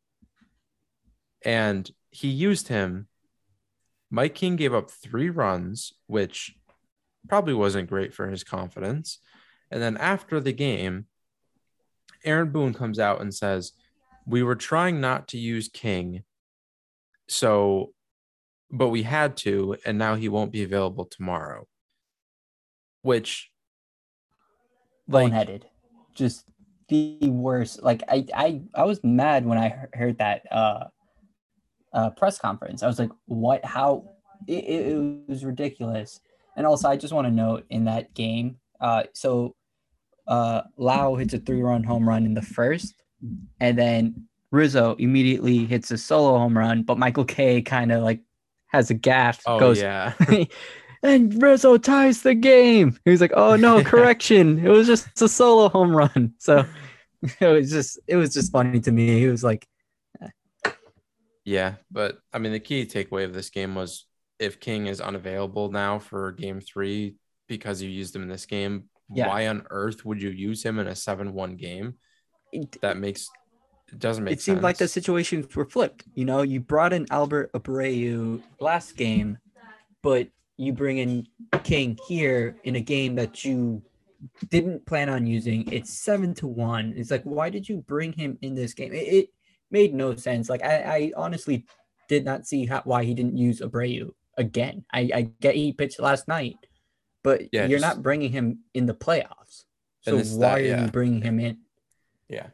And he used him. Mike King gave up three runs, which probably wasn't great for his confidence. And then after the game, Aaron Boone comes out and says, we were trying not to use King, so, but we had to, and now he won't be available tomorrow. Which, like, boneheaded, just the worst. Like I, I, I was mad when I heard that. Uh, uh, press conference. I was like, what? How? It, it, it was ridiculous. And also, I just want to note in that game, uh, so uh, Lau hits a three-run home run in the first, and then Rizzo immediately hits a solo home run, but Michael Kay kind of like has a gaff, Oh, goes, yeah. and Rizzo ties the game. He was like, "Oh no, correction! It was just a solo home run." So it was just, it was just funny to me. He was like, Yeah, but I mean, the key takeaway of this game was if King is unavailable now for game three because you used him in this game, Yeah. why on earth would you use him in a seven one game? it, That makes it doesn't make it seemed sense. like the situations were flipped. You know, you brought in Albert Abreu last game, but you bring in King here in a game that you didn't plan on using. It's seven to one. It's like, why did you bring him in this game? It, it made no sense. Like, I, I honestly did not see how, why he didn't use Abreu again. I, I get he pitched last night, but Yeah, you're just- not bringing him in the playoffs. So And this- why that- are yeah. you bringing him in? Yeah.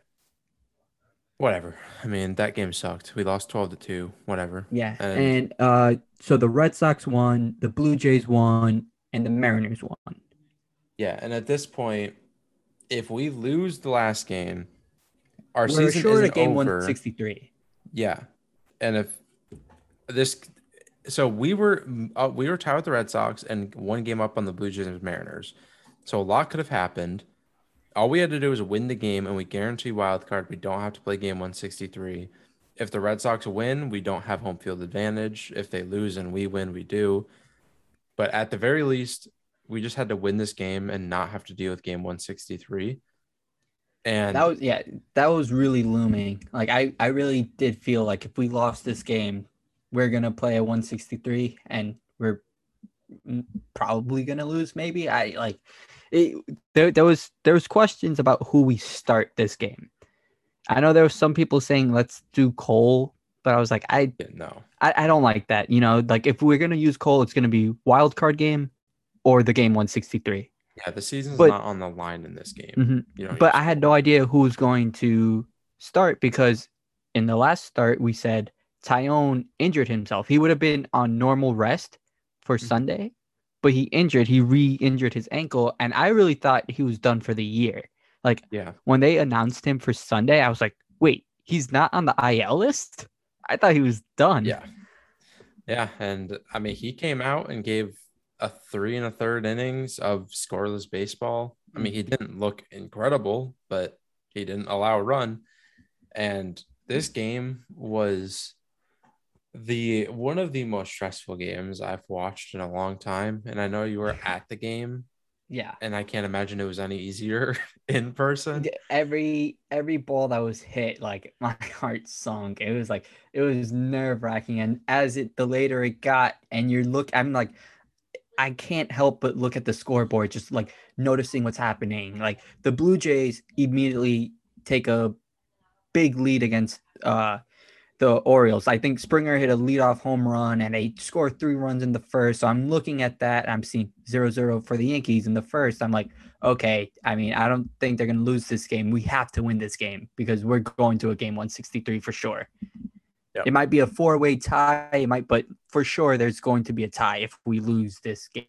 Whatever. I mean, that game sucked. We lost twelve to two. Whatever. Yeah. And- And uh, so the Red Sox won, the Blue Jays won, and the Mariners won. Yeah, and at this point, if we lose the last game, our We're season short isn't of game over. one sixty-three. Yeah, and if this, so we were uh, we were tied with the Red Sox and one game up on the Blue Jays and Mariners, so a lot could have happened. All we had to do was win the game, and we guarantee wild card. We don't have to play game one sixty-three. If the Red Sox win, we don't have home field advantage. If they lose and we win, we do. But at the very least, we just had to win this game and not have to deal with game one sixty-three. And That was yeah, that was really looming. Like I, I really did feel like if we lost this game, we're gonna play a one sixty-three and we're mm, probably gonna lose. Maybe I like it. There, there was there was questions about who we start this game. I know there was some people saying let's do Cole, but I was like I, no, I, I don't like that. You know, like if we're gonna use Cole, it's gonna be wild card game or the game one sixty-three. yeah, the season's But- not on the line in this game. Mhm. You know, But I had no idea who was going to start because in the last start we said Tyone injured himself. He would have been on normal rest for Mhm. Sunday, but he injured. He re-injured his ankle, and I really thought he was done for the year. Like Yeah, when they announced him for Sunday, I was like, "Wait, he's not on the I L list?" I thought he was done. yeah, yeah. And I mean, he came out and gave a three and a third innings of scoreless baseball. I mean, he didn't look incredible, but he didn't allow a run. And this game was the one of the most stressful games I've watched in a long time. And I know you were at the game, yeah. and I can't imagine it was any easier in person. Every every ball that was hit, like my heart sunk. It was like it was nerve wracking, and as it the later it got, and you're look, I'm like, I can't help but look at the scoreboard, just like noticing what's happening. Like the Blue Jays immediately take a big lead against uh the Orioles. I think Springer hit a leadoff home run and they scored three runs in the first. So I'm looking at that. I'm seeing zero zero for the Yankees in the first. I'm like, okay, I mean, I don't think they're going to lose this game. We have to win this game because we're going to a game one sixty-three for sure. Yep. It might be a four-way tie. It might, but for sure there's going to be a tie if we lose this game.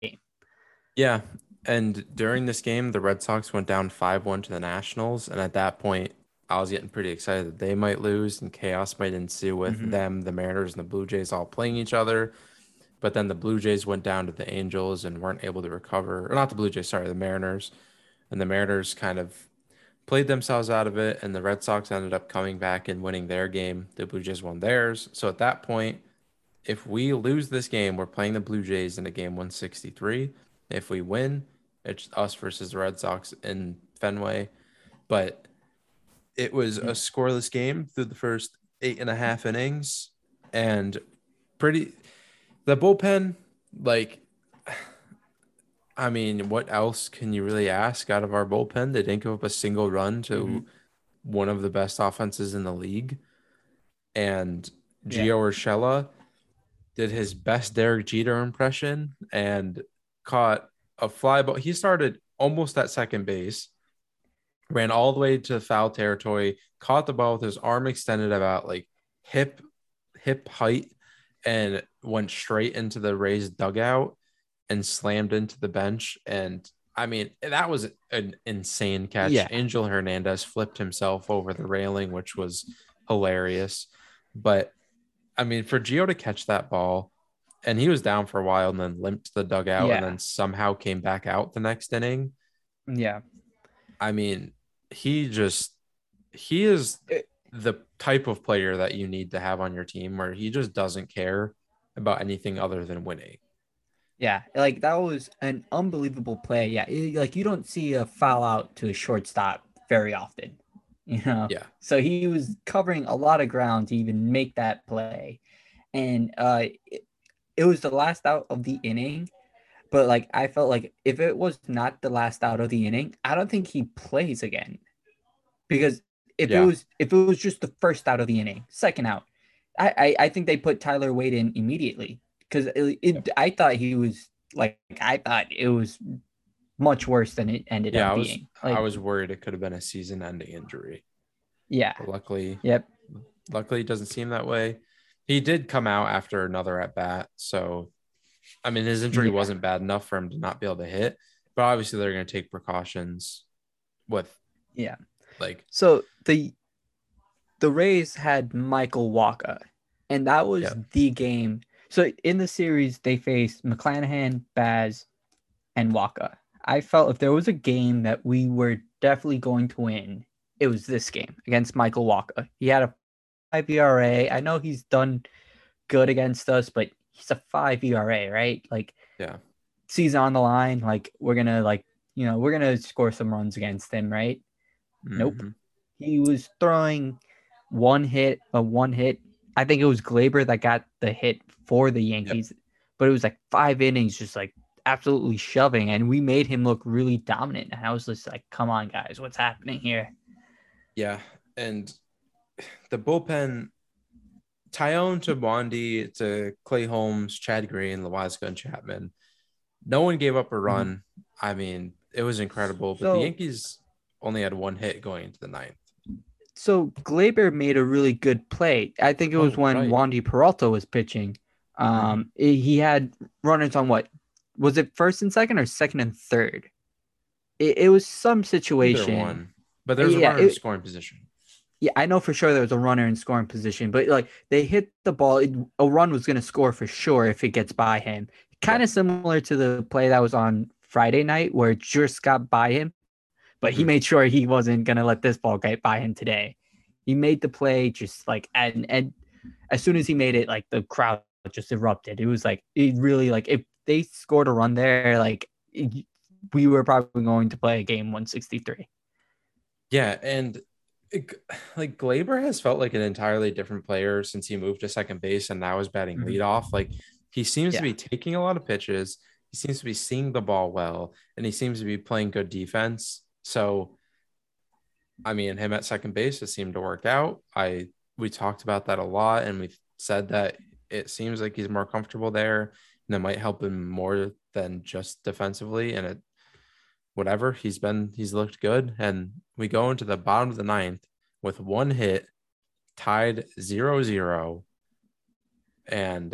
Yeah. And during this game, the Red Sox went down five one to the Nationals. And at that point, I was getting pretty excited that they might lose and chaos might ensue with Mhm. them, the Mariners, and the Blue Jays all playing each other. But then the Blue Jays went down to the Angels and weren't able to recover. Or not the Blue Jays, sorry, the Mariners. And the Mariners kind of played themselves out of it. And the Red Sox ended up coming back and winning their game. The Blue Jays won theirs. So at that point, if we lose this game, we're playing the Blue Jays in a game one sixty-three. If we win, it's us versus the Red Sox in Fenway. But it was a scoreless game through the first eight and a half innings. And pretty the bullpen, like, I mean, what else can you really ask out of our bullpen? They didn't give up a single run to Mhm. one of the best offenses in the league. And Yeah. Gio Urshela did his best Derek Jeter impression and caught a fly ball. He started almost at second base, ran all the way to foul territory, caught the ball with his arm extended about like hip hip height and went straight into the Rays dugout and slammed into the bench. And I mean, that was an insane catch. Yeah. Angel Hernandez flipped himself over the railing, which was hilarious. But I mean, for Gio to catch that ball, and he was down for a while and then limped to the dugout Yeah. and then somehow came back out the next inning. Yeah. I mean, he just, he is the type of player that you need to have on your team where he just doesn't care about anything other than winning. Yeah, like that was an unbelievable play. Yeah, it- like you don't see a foul out to a shortstop very often, you know? Yeah. So he was covering a lot of ground to even make that play. And uh, it, it was the last out of the inning. But like I felt like if it was not the last out of the inning, I don't think he plays again. Because if Yeah. it was if it was just the first out of the inning, second out, I I, I think they put Tyler Wade in immediately. Because it, it, I thought he was like I thought it was much worse than it ended Yeah, up I was, being. Like, I was worried it could have been a season-ending injury. yeah, But luckily, yep, luckily it doesn't seem that way. He did come out after another at bat, so I mean his injury Yeah. wasn't bad enough for him to not be able to hit. But obviously they're going to take precautions with yeah. like So the the Rays had Michael Wacha, and that was Yeah. the game. So in the series, they faced McClanahan, Baz, and Wacha. I felt if there was a game that we were definitely going to win, it was this game against Michael Wacha. He had a five E R A. I know he's done good against us, but he's a five E R A, right? Like, yeah. season on the line, like we're gonna like you know we're gonna score some runs against him, right? Nope. Mhm. He was throwing one hit, a one hit. I think it was Glaber that got the hit for the Yankees, but it was like five innings, just like absolutely shoving, and we made him look really dominant. And I was just like, "Come on, guys, what's happening here?" Yeah, and the bullpen, Tyone to Wandy to Clay Holmes, Chad Green, Loizaga, and Chapman. No one gave up a run. I mean, it was incredible. But So- the Yankees only had one hit going into the ninth. So Glaber made a really good play. I think it was Oh, when right. Wandy Peralta was pitching. Um, it- he had runners on what was it, first and second or second and third? It, it was some situation. Either one. But there's a Yeah, runner in it- scoring position. Yeah, I know for sure there was a runner in scoring position, but like they hit the ball, it, a run was going to score for sure if it gets by him. Kind of similar to the play that was on Friday night where it just got by him, but he Mhm. made sure he wasn't going to let this ball get by him today. He made the play just like and and as soon as he made it, like the crowd just erupted. It was like it really like if they scored a run there, like it, we were probably going to play a game one sixty-three. Yeah, and it, like Glaber has felt like an entirely different player since he moved to second base and now is batting Mhm. leadoff. Like he seems Yeah. to be taking a lot of pitches. He seems to be seeing the ball well, and he seems to be playing good defense. So, I mean, him at second base has seemed to work out. I we talked about that a lot, and we've said that it seems like he's more comfortable there, and that might help him more than just defensively. And it, whatever he's been, he's looked good. And we go into the bottom of the ninth with one hit, tied zero zero. And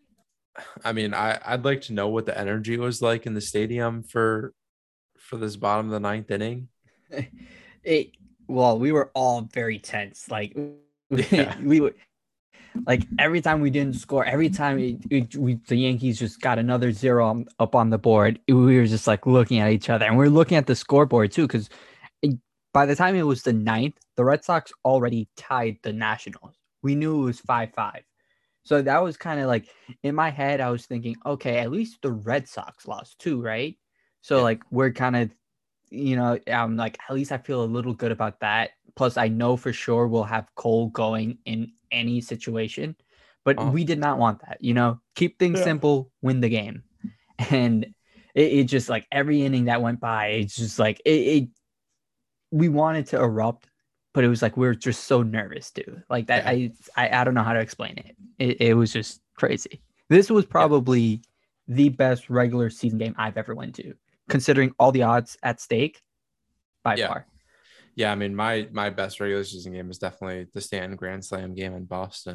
I mean, I, I'd like to know what the energy was like in the stadium for for this bottom of the ninth inning. It well, we were all very tense. Like Yeah. we were like every time we didn't score, every time it, it, we the Yankees just got another zero on- up on the board, we were just like looking at each other, and we are looking at the scoreboard too, because by the time it was the ninth, the Red Sox already tied the Nationals. We knew it was five five. So that was kind of like in my head, I was thinking, okay, at least the Red Sox lost too, right? So Yeah. like we're kind of, you know, I'm like, at least I feel a little good about that. Plus, I know for sure we'll have Cole going in any situation, but Uh-huh. we did not want that, you know, keep things Yeah. simple, win the game. And it, it just like every inning that went by, it's just like it, it we wanted to erupt, but it was like we were just so nervous too. Like that, Yeah. I, I I don't know how to explain it. It it was just crazy. This was probably the best regular season game I've ever went to, considering all the odds at stake. By Yeah. far, Yeah, I mean, my my best regular season game is definitely the Stanton Grand Slam game in Boston.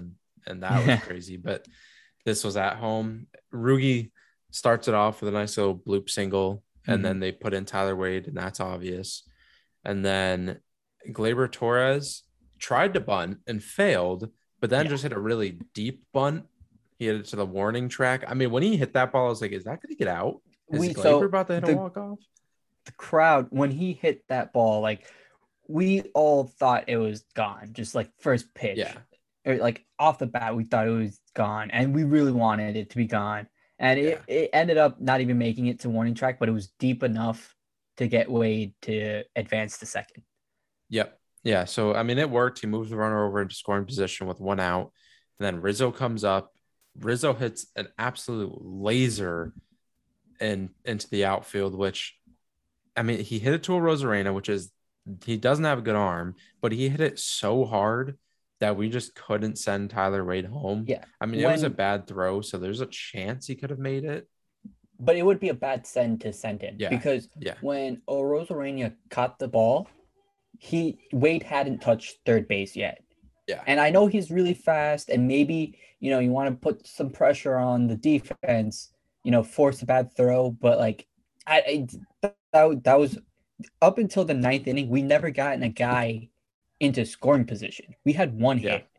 and that was crazy. But this was at home. Rugi starts it off with a nice little bloop single, and mm-hmm. then they put in Tyler Wade, and that's obvious. And then Gleyber Torres tried to bunt and failed, but then yeah. just hit a really deep bunt. He hit it to the warning track. I mean, when he hit that ball, I was like, is that going to get out? Is we, Gleyber so about to hit the, a walk-off? The crowd, when he hit that ball, like, we all thought it was gone, just like first pitch. Yeah. Or like off the bat, we thought it was gone, and we really wanted it to be gone. And it, yeah. it ended up not even making it to warning track, but it was deep enough to get Wade to advance to second. Yep. Yeah. So, I mean, it worked. He moves the runner over into scoring position with one out. And then Rizzo comes up. Rizzo hits an absolute laser in, into the outfield, which, I mean, he hit it to a Rosarena, which is, he doesn't have a good arm, but he hit it so hard that we just couldn't send Tyler Wade home. Yeah. I mean, when, it was a bad throw, so there's a chance he could have made it. But it would be a bad send to send him. Yeah. Because yeah. when Rosarena caught the ball, he Wade hadn't touched third base yet. Yeah. And I know he's really fast, and maybe, you know, you want to put some pressure on the defense, you know, force a bad throw, but like I, I that, that was up until the ninth inning, we never gotten a guy into scoring position. We had one yeah. hit,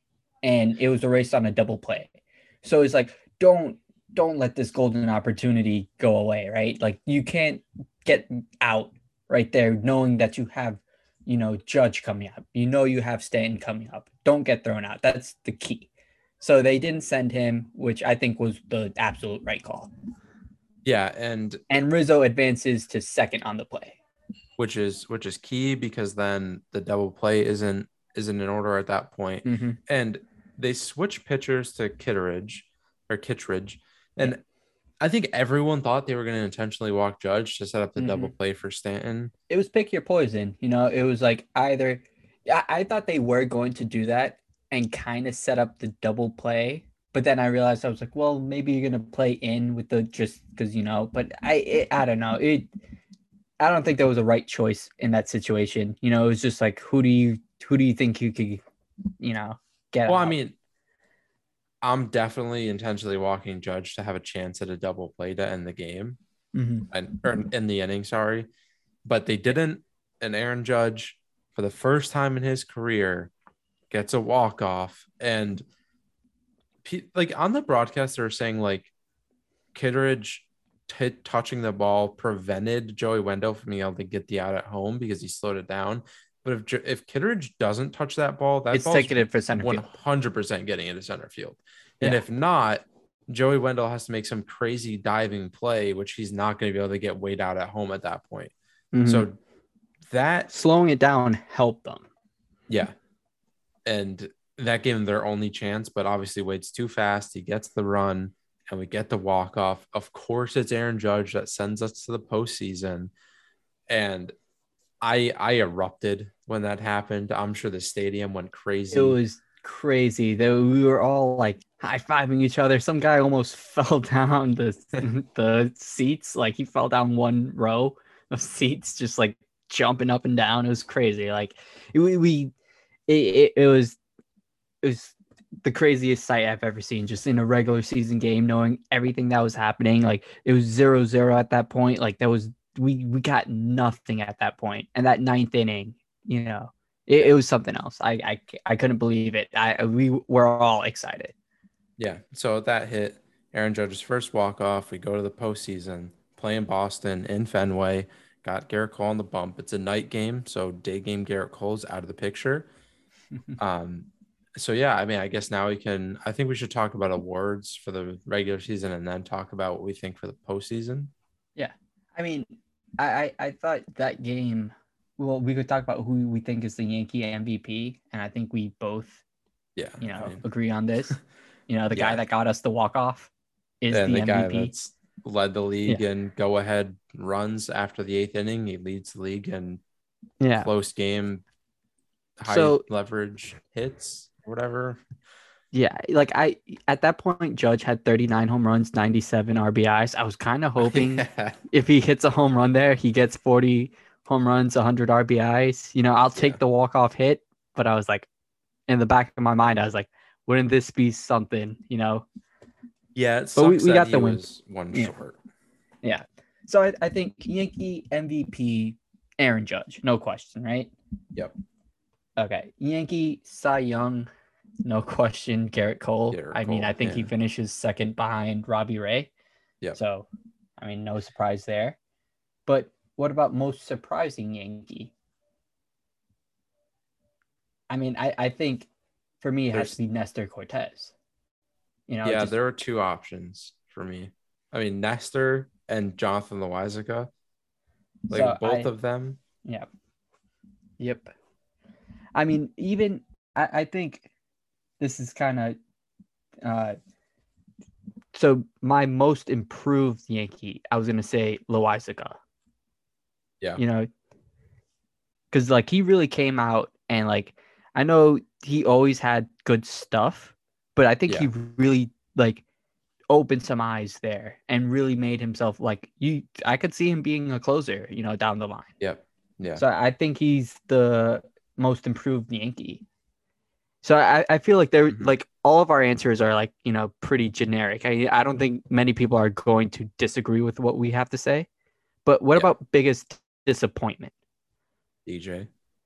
and it was a race on a double play. So it's like, don't don't let this golden opportunity go away, right? Like, you can't get out right there knowing that you have, you know, Judge coming up. You know you have Stanton coming up. Don't get thrown out. That's the key. So they didn't send him, which I think was the absolute right call. Yeah, and and Rizzo advances to second on the play. Which is which is key, because then the double play isn't isn't in order at that point. Mm-hmm. And they switch pitchers to Kittredge or Kittredge. And yeah. I think everyone thought they were going to intentionally walk Judge to set up the mm-hmm. double play for Stanton. It was pick your poison. You know, it was like either I, I thought they were going to do that and kind of set up the double play. But then I realized, I was like, well, maybe you're going to play in with the just because, you know, but I it, I don't know. It I don't think that was a right choice in that situation. You know, it was just like, who do you who do you think you could, you know, get? Well, out? I mean, I'm definitely intentionally walking Judge to have a chance at a double play to end the game, mm-hmm. and or in the inning, sorry, but they didn't. And Aaron Judge, for the first time in his career, gets a walk off, and like on the broadcast, they were saying like Kittredge t- touching the ball prevented Joey Wendell from being able to get the out at home because he slowed it down. But if if Kittredge doesn't touch that ball, that it's taking it for center field. one hundred percent getting into center field. And yeah. if not, Joey Wendell has to make some crazy diving play, which he's not going to be able to get Wade out at home at that point. Mm-hmm. So that slowing it down helped them. Yeah. And that gave them their only chance, but obviously Wade's too fast. He gets the run, and we get the walk-off. Of course, it's Aaron Judge that sends us to the postseason. And I I erupted when that happened. I'm sure the stadium went crazy. It was crazy. We were all like high-fiving each other. Some guy almost fell down the, the seats. Like, he fell down one row of seats, just like jumping up and down. It was crazy. Like, we, we it, it, it was it was the craziest sight I've ever seen, just in a regular season game, knowing everything that was happening. Like, it was zero zero at that point. Like, that was we we got nothing at that point. And that ninth inning, you know, it, it was something else. I, I I couldn't believe it. I we were all excited. Yeah. So that hit Aaron Judge's first walk off. We go to the postseason, play in Boston in Fenway. Got Garrett Cole on the bump. It's a night game, so day game Garrett Cole's out of the picture. um. So, yeah, I mean, I guess now we can – I think we should talk about awards for the regular season and then talk about what we think for the postseason. Yeah. I mean, I, I, I thought that game – well, we could talk about who we think is the Yankee M V P, and I think we both, yeah, you know, I mean, agree on this. You know, the yeah. guy that got us the walk-off is and the, the M V P. guy that's led the league yeah. and go-ahead runs after the eighth inning. He leads the league in yeah. close game, high so, leverage hits. Whatever. Yeah, like I at that point, Judge had thirty-nine home runs, ninety-seven R B Is. I was kind of hoping yeah. if he hits a home run there, he gets forty home runs, one hundred R B Is. You know, I'll take yeah. the walk-off hit, but I was like, in the back of my mind, I was like, Wouldn't this be something, you know? Yeah, it But we, sucks we that got he the win. was one Yeah. short. Yeah. So I, I think Yankee M V P, Aaron Judge, no question, right? Yep. Okay. Yankee Cy Young, no question, Garrett Cole. Garrett I mean, Cole, I think he yeah. finishes second behind Robbie Ray. Yep. So, I mean, no surprise there. But what about most surprising Yankee? I mean, I, I think for me, it has There's- to be Nestor Cortez. You know, yeah, just, there are two options for me. I mean, Nestor and Jonathan Loáisiga, like So both I- of them. yeah. Yep. I mean, even I, I think this is kind of uh so my most improved Yankee, I was gonna say Loáisiga. Yeah. You know, because like he really came out and like I know he always had good stuff, but I think Yeah. he really like opened some eyes there and really made himself like you. I could see him being a closer, you know, down the line. Yep. Yeah. So I think he's the most improved Yankee. So I, I feel like they're Mhm. like all of our answers are like, you know, pretty generic. I I don't think many people are going to disagree with what we have to say. But what Yeah. about biggest disappointment? D J.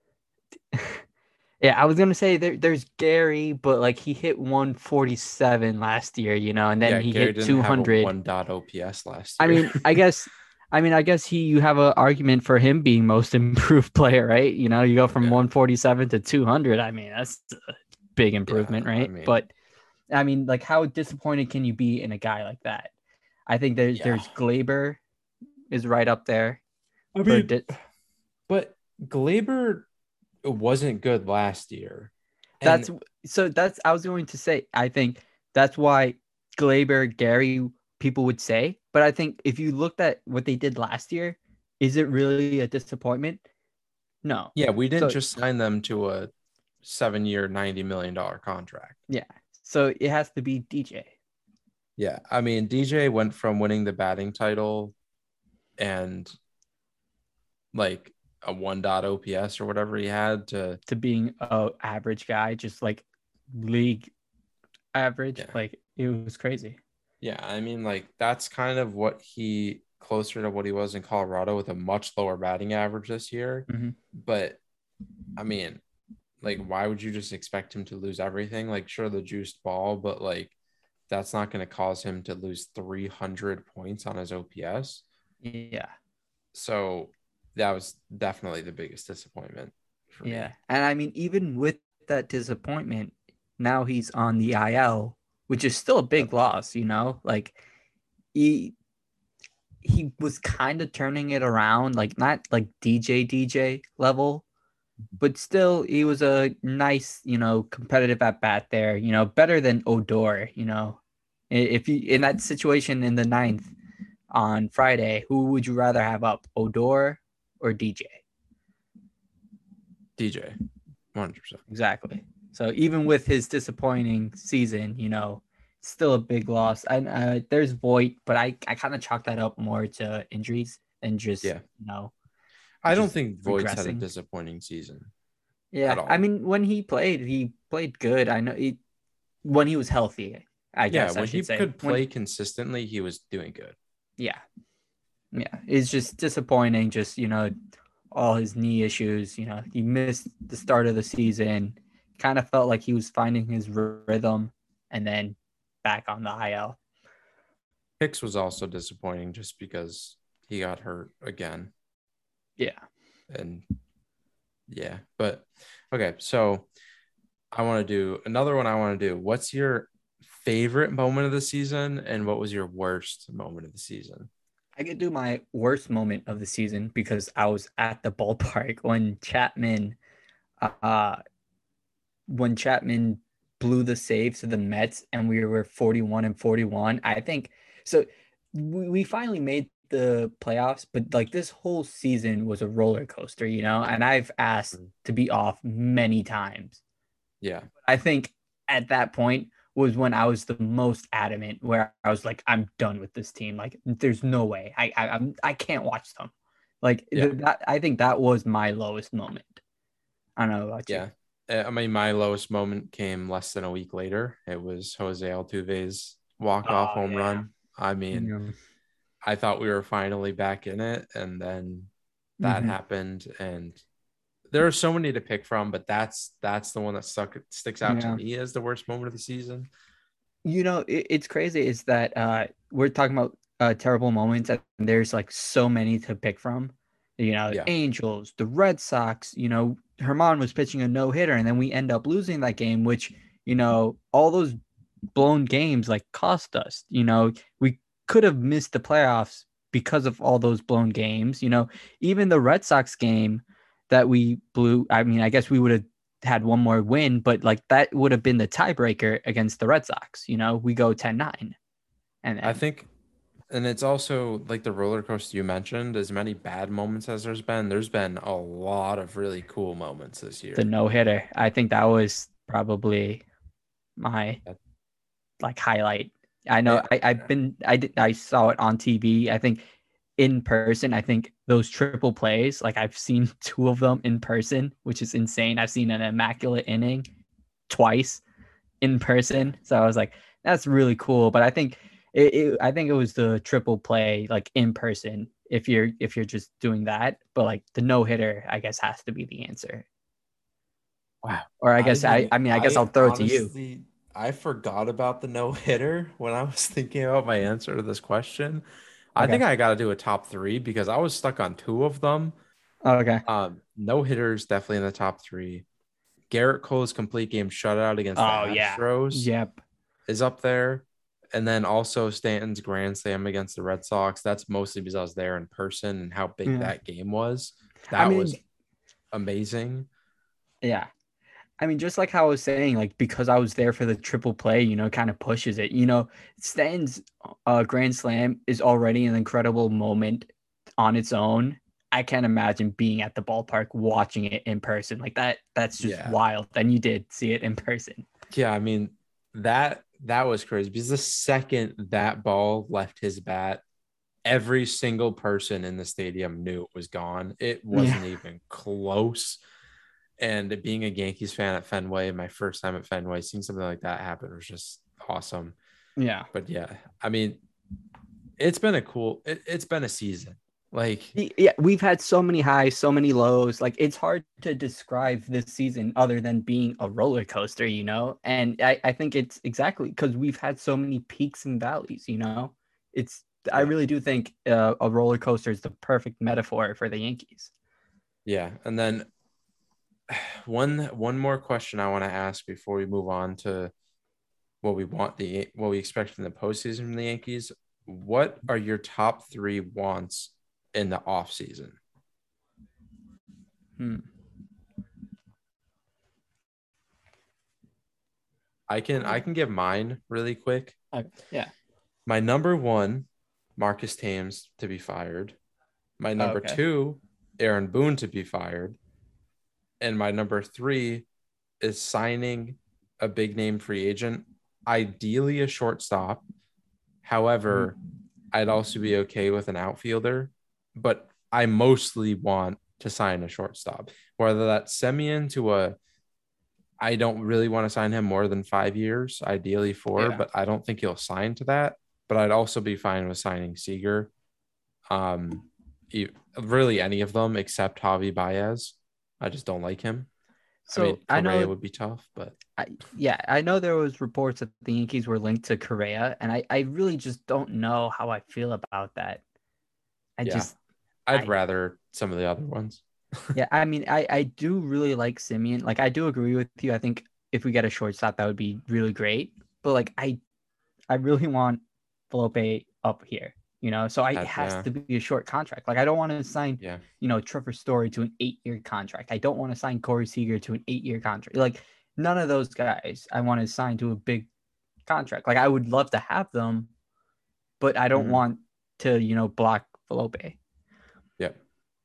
Yeah, I was gonna say there, there's Gary, but like he hit one forty-seven last year, you know, and then yeah, he Gary hit didn't two have a hundred. one dot O P S last I year. mean, I guess, I mean, I guess he you have an argument for him being most improved player, right? You know, you go from Yeah. one forty-seven to two hundred. I mean, that's a big improvement, I right? mean- But I mean, like, how disappointed can you be in a guy like that? I think there's Yeah. there's Glaber is right up there. I for mean, di- but Glaber wasn't good last year. And That's so that's I was going to say, I think that's why Glaber, Gary, people would say. But I think if you looked at what they did last year, is it really a disappointment? No. yeah, we didn't So- just sign them to a seven-year, ninety million dollars contract. Yeah. So it has to be D J. Yeah, I mean, D J went from winning the batting title and like a one dot O P S or whatever he had to To being a average guy, just like league average. Yeah. Like it was crazy. yeah, I mean, like that's kind of what he closer to what he was in Colorado with a much lower batting average this year. Mhm. But I mean, like, why would you just expect him to lose everything? Like, sure, the juiced ball, but like, that's not going to cause him to lose three hundred points on his O P S. Yeah. So that was definitely the biggest disappointment for Yeah. me. And I mean, even with that disappointment, now he's on the I L, which is still a big loss, you know? Like he he was kind of turning it around, like not like D J D J level, but still he was a nice, you know, competitive at bat there, you know, better than Odor, you know. I- If you in that situation in the ninth on Friday, who would you rather have up, Odor or D J? D J, one hundred percent. Exactly. So even with his disappointing season, you know, still a big loss. And uh, there's Voit, but I, I kind of chalk that up more to injuries than just, Yeah. you know. I don't Just think Voigt's had a regressing. disappointing season. Yeah. At all. I mean, when he played, he played good. I know he, when he was healthy, I Yeah, guess I when should he say. could When- play consistently, he was doing good. yeah. Yeah. It's just disappointing. Just, you know, all his knee issues, you know, he missed the start of the season, kind of felt like he was finding his rhythm and then back on the I L. Hicks was also disappointing just because he got hurt again. Yeah. And yeah, but okay, so I want to do another one. I want to do what's your favorite moment of the season and what was your worst moment of the season? I could do my worst moment of the season because I was at the ballpark when Chapman, uh, when Chapman blew the save to the Mets and we were forty-one and forty-one. I think so. We, we finally made the playoffs, but like this whole season was a roller coaster, you know. And I've asked to be off many times. Yeah, I think at that point was when I was the most adamant, where I was like, I'm done with this team. Like, there's no way. I I I'm, I can't watch them. Like Yeah. th- that. I think that was my lowest moment. I don't know about you. yeah. I mean, my lowest moment came less than a week later. It was Jose Altuve's walk-off Oh, home yeah. run. I mean, Yeah. I thought we were finally back in it, and then that Mhm. happened. And there are so many to pick from, but that's that's the one that stuck sticks out to Yeah. me as the worst moment of the season. You know, it, it's crazy is that uh, we're talking about uh, terrible moments, and there's like so many to pick from. You know, Yeah. Angels, the Red Sox. You know, Herman was pitching a no hitter, and then we end up losing that game, which you know, all those blown games like cost us. You know, we could have missed the playoffs because of all those blown games. You know, even the Red Sox game that we blew. I mean, I guess we would have had one more win, but like that would have been the tiebreaker against the Red Sox. You know, we go ten nine. And I then think, and it's also like the roller coaster you mentioned, as many bad moments as there's been, there's been a lot of really cool moments this the year. no hitter, I think that was probably my That- like highlight. I know It, I, I've been I did I saw it on T V. I think in person, I think those triple plays, like I've seen two of them in person, which is insane. I've seen an immaculate inning twice in person. So I was like, that's really cool. But I think it, it I think it was the triple play like in person if you're if you're just doing that. But like the no hitter, I guess has to be the answer. wow. Or I I guess I didn't, I mean I guess I'll I throw it to you. honestly, I forgot about the no hitter when I was thinking about my answer to this question. I Okay. think I got to do a top three because I was stuck on two of them. Okay. Um, no hitters definitely in the top three. Garrett Cole's complete game shutout against the Oh yeah. Astros Yep. is up there. And then also Stanton's grand slam against the Red Sox. That's mostly because I was there in person and how big Yeah. that game was. I That was mean, amazing. yeah. I mean, just like how I was saying, like because I was there for the triple play, you know, kind of pushes it. You know, Stanton's uh, grand slam is already an incredible moment on its own. I can't imagine being at the ballpark watching it in person like that. That's just Yeah. wild. And you did see it in person. Yeah, I mean, that that was crazy because the second that ball left his bat, every single person in the stadium knew it was gone. It wasn't Yeah. even close. And being a Yankees fan at Fenway, my first time at Fenway, seeing something like that happen was just awesome. Yeah. But yeah, I mean, it's been a cool, it, it's been a season. Like, Yeah, we've had so many highs, so many lows. Like it's hard to describe this season other than being a roller coaster, you know? And I, I think it's exactly because we've had so many peaks and valleys, you know? It's I yeah, really do think uh, a roller coaster is the perfect metaphor for the Yankees. yeah. And then one one more question I want to ask before we move on to what we want the what we expect from the postseason from the Yankees. What are your top three wants in the off season? Hmm. I can I can give mine really quick. Uh, yeah. My number one, Marcus Thames to be fired. My Oh, number okay. two, Aaron Boone to be fired. And my number three is signing a big name free agent, ideally a shortstop. However, I'd also be okay with an outfielder, but I mostly want to sign a shortstop, whether that's Semien to a, I don't really want to sign him more than five years, ideally four, Yeah. but I don't think he'll sign to that. But I'd also be fine with signing Seager. Um, e- really any of them except Javi Baez. I just don't like him. I So mean, I Correa know, would be tough, but I, yeah, I know there was reports that the Yankees were linked to Correa, and I, I really just don't know how I feel about that. I yeah, just, I'd I, rather some of the other ones. Yeah, I mean, I I do really like Simeon. Like, I do agree with you. I think if we get a shortstop, that would be really great. But like, I I really want Felipe up here. You know, so I, it Uh, has yeah, to be a short contract. Like, I don't want to sign, yeah. you know, Trevor Story to an eight-year contract. I don't want to sign Corey Seager to an eight-year contract. Like, none of those guys I want to sign to a big contract. Like, I would love to have them, but I don't Mhm. want to, you know, block Felipe. Yep.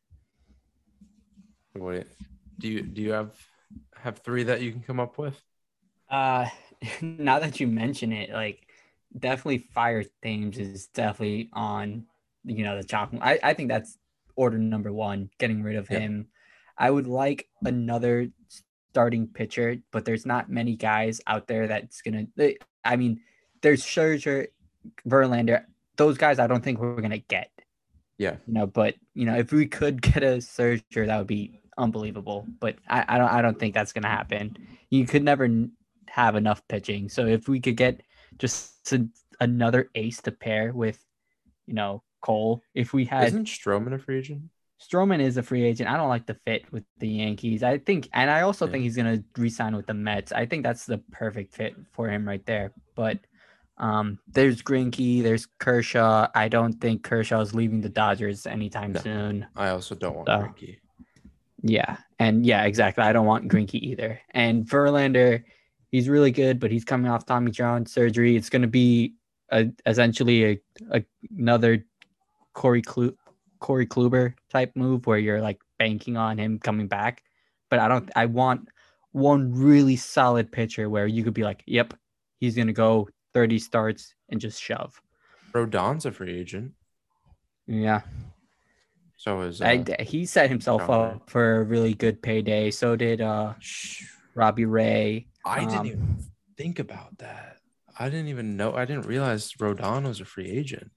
What do you do you have have three that you can come up with? Uh, now that you mention it, like definitely Fire Thames is definitely on, you know, the chopping. I, I think that's order number one, getting rid of Yeah. him. I would like another starting pitcher, but there's not many guys out there that's gonna. I mean, there's Scherzer, Verlander. Those guys, I don't think we're gonna get. Yeah. You know, but you know, if we could get a Scherzer, that would be unbelievable. But I, I don't, I don't think that's gonna happen. You could never have enough pitching. So if we could get just a, another ace to pair with, you know, Cole. If we had Isn't Stroman a free agent? Stroman is a free agent. I don't like the fit with the Yankees. I think, and I also Yeah. think he's going to re-sign with the Mets. I think that's the perfect fit for him right there. But um, there's Greinke, there's Kershaw. I don't think Kershaw is leaving the Dodgers anytime No. soon. I also don't want So, Greinke. Yeah, and yeah, exactly. I don't want Greinke either. And Verlander, he's really good, but he's coming off Tommy John surgery. It's going to be a, essentially a, a another Corey Klu- Corey Kluber type move where you're like banking on him coming back. But I don't. I want one really solid pitcher where you could be like, "Yep, he's going to go thirty starts and just shove." Rodon's a free agent. Yeah. So is uh, I, he set himself Stroman. up for a really good payday. So did uh, Robbie Ray. I didn't Um, even think about that. I didn't even know. I didn't realize Rodon was a free agent.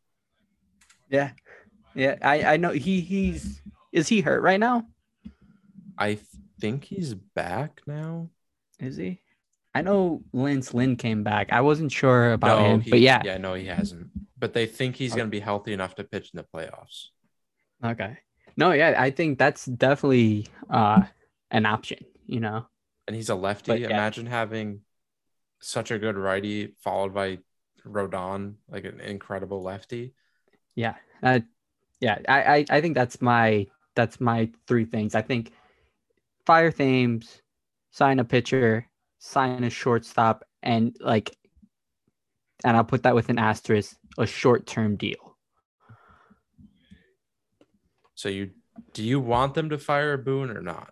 Yeah, yeah. I, I know he he's is he hurt right now? I th- think he's back now. Is he? I know Lance Lynn came back. I wasn't sure about no, him, he, but yeah. yeah, no, he hasn't. But they think he's Okay. going to be healthy enough to pitch in the playoffs. Okay. No, yeah. I think that's definitely uh an option. You know. And he's a lefty. But, yeah. Imagine having such a good righty followed by Rodon, like an incredible lefty. Yeah. Uh, yeah. I, I I think that's my that's my three things. I think fire Thames, sign a pitcher, sign a shortstop, and like, and I'll put that with an asterisk, a short-term deal. So you do you want them to fire Boone or not?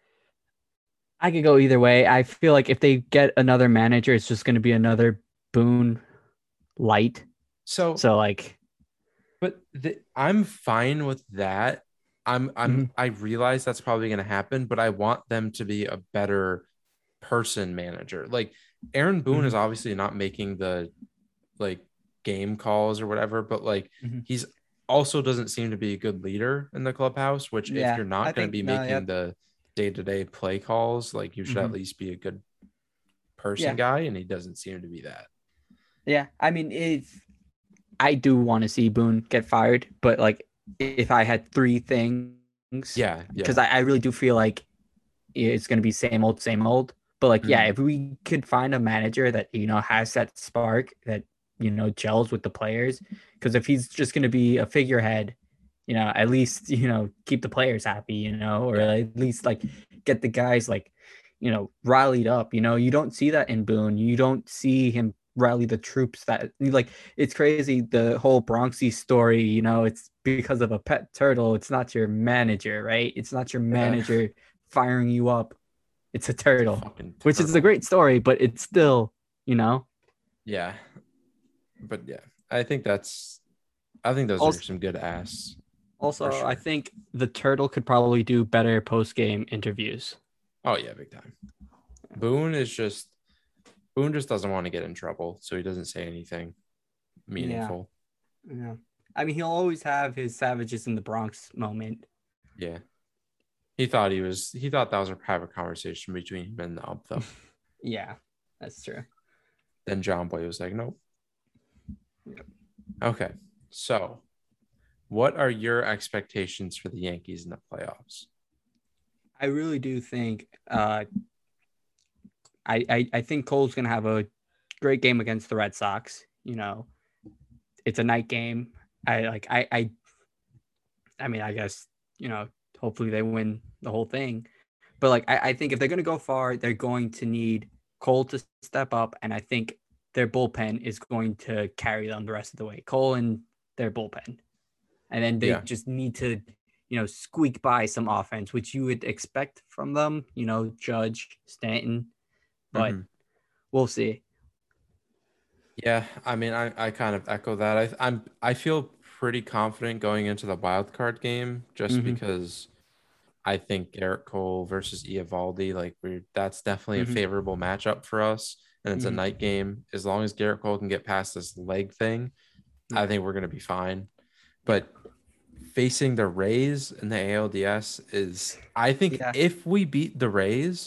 I could go either way. I feel like if they get another manager, it's just going to be another Boone light. So So like, but the, I'm fine with that. I'm I'm Mhm. I realize that's probably going to happen, but I want them to be a better person manager. Like Aaron Boone Mhm. is obviously not making the like game calls or whatever, but like Mhm. he's also doesn't seem to be a good leader in the clubhouse, which Yeah, if you're I not going to think- be no, making yep. the day-to-day play calls, like you should at Mhm. least be a good person Yeah. guy, and he doesn't seem to be that. yeah, I mean, if I do want to see Boone get fired, but like, if I had three things, Yeah, yeah. because I, I really do feel like it's going to be same old, same old. But like, yeah, Mhm. if we could find a manager that, you know, has that spark that, you know, gels with the players, because if he's just going to be a figurehead, you know, at least, you know, keep the players happy, you know, or Yeah. at least like get the guys like, you know, rallied up. You know, you don't see that in Boone. You don't see him rally the troops that like it's crazy. The whole Bronxy story, you know, it's because of a pet turtle. It's not your manager, right? It's not your manager firing you up. It's a turtle, Fucking which is a turtle. great story, but it's still, you know, Yeah. But yeah, I think that's I think those Also- are some good asks. also, For sure. I think the turtle could probably do better post game interviews. Oh yeah, big time. Boone is just Boone just doesn't want to get in trouble, so he doesn't say anything meaningful. Yeah. I mean, he'll always have his savages in the Bronx moment. Yeah. He thought he was he thought that was a private conversation between him and the ump though. Yeah, that's true. Then John Boy was like, nope. Yep. Okay. So what are your expectations for the Yankees in the playoffs? I really do think uh, I, I I think Cole's gonna have a great game against the Red Sox. You know, it's a night game. I like I I I mean, I guess, you know, hopefully they win the whole thing. But like I, I think if they're gonna go far, they're going to need Cole to step up, and I think their bullpen is going to carry them the rest of the way. Cole and their bullpen. And then they Yeah. just need to, you know, squeak by some offense, which you would expect from them, you know, Judge, Stanton, but Mhm. we'll see. Yeah, I mean, I, I kind of echo that. I I'm I feel pretty confident going into the wild card game just Mhm. because I think Garrett Cole versus Eovaldi, like we're that's definitely a Mhm. favorable matchup for us. And it's a Mhm. night game. As long as Garrett Cole can get past this leg thing, I Yeah. think we're gonna be fine. But facing the Rays in the A L D S is I think Yeah. if we beat the Rays,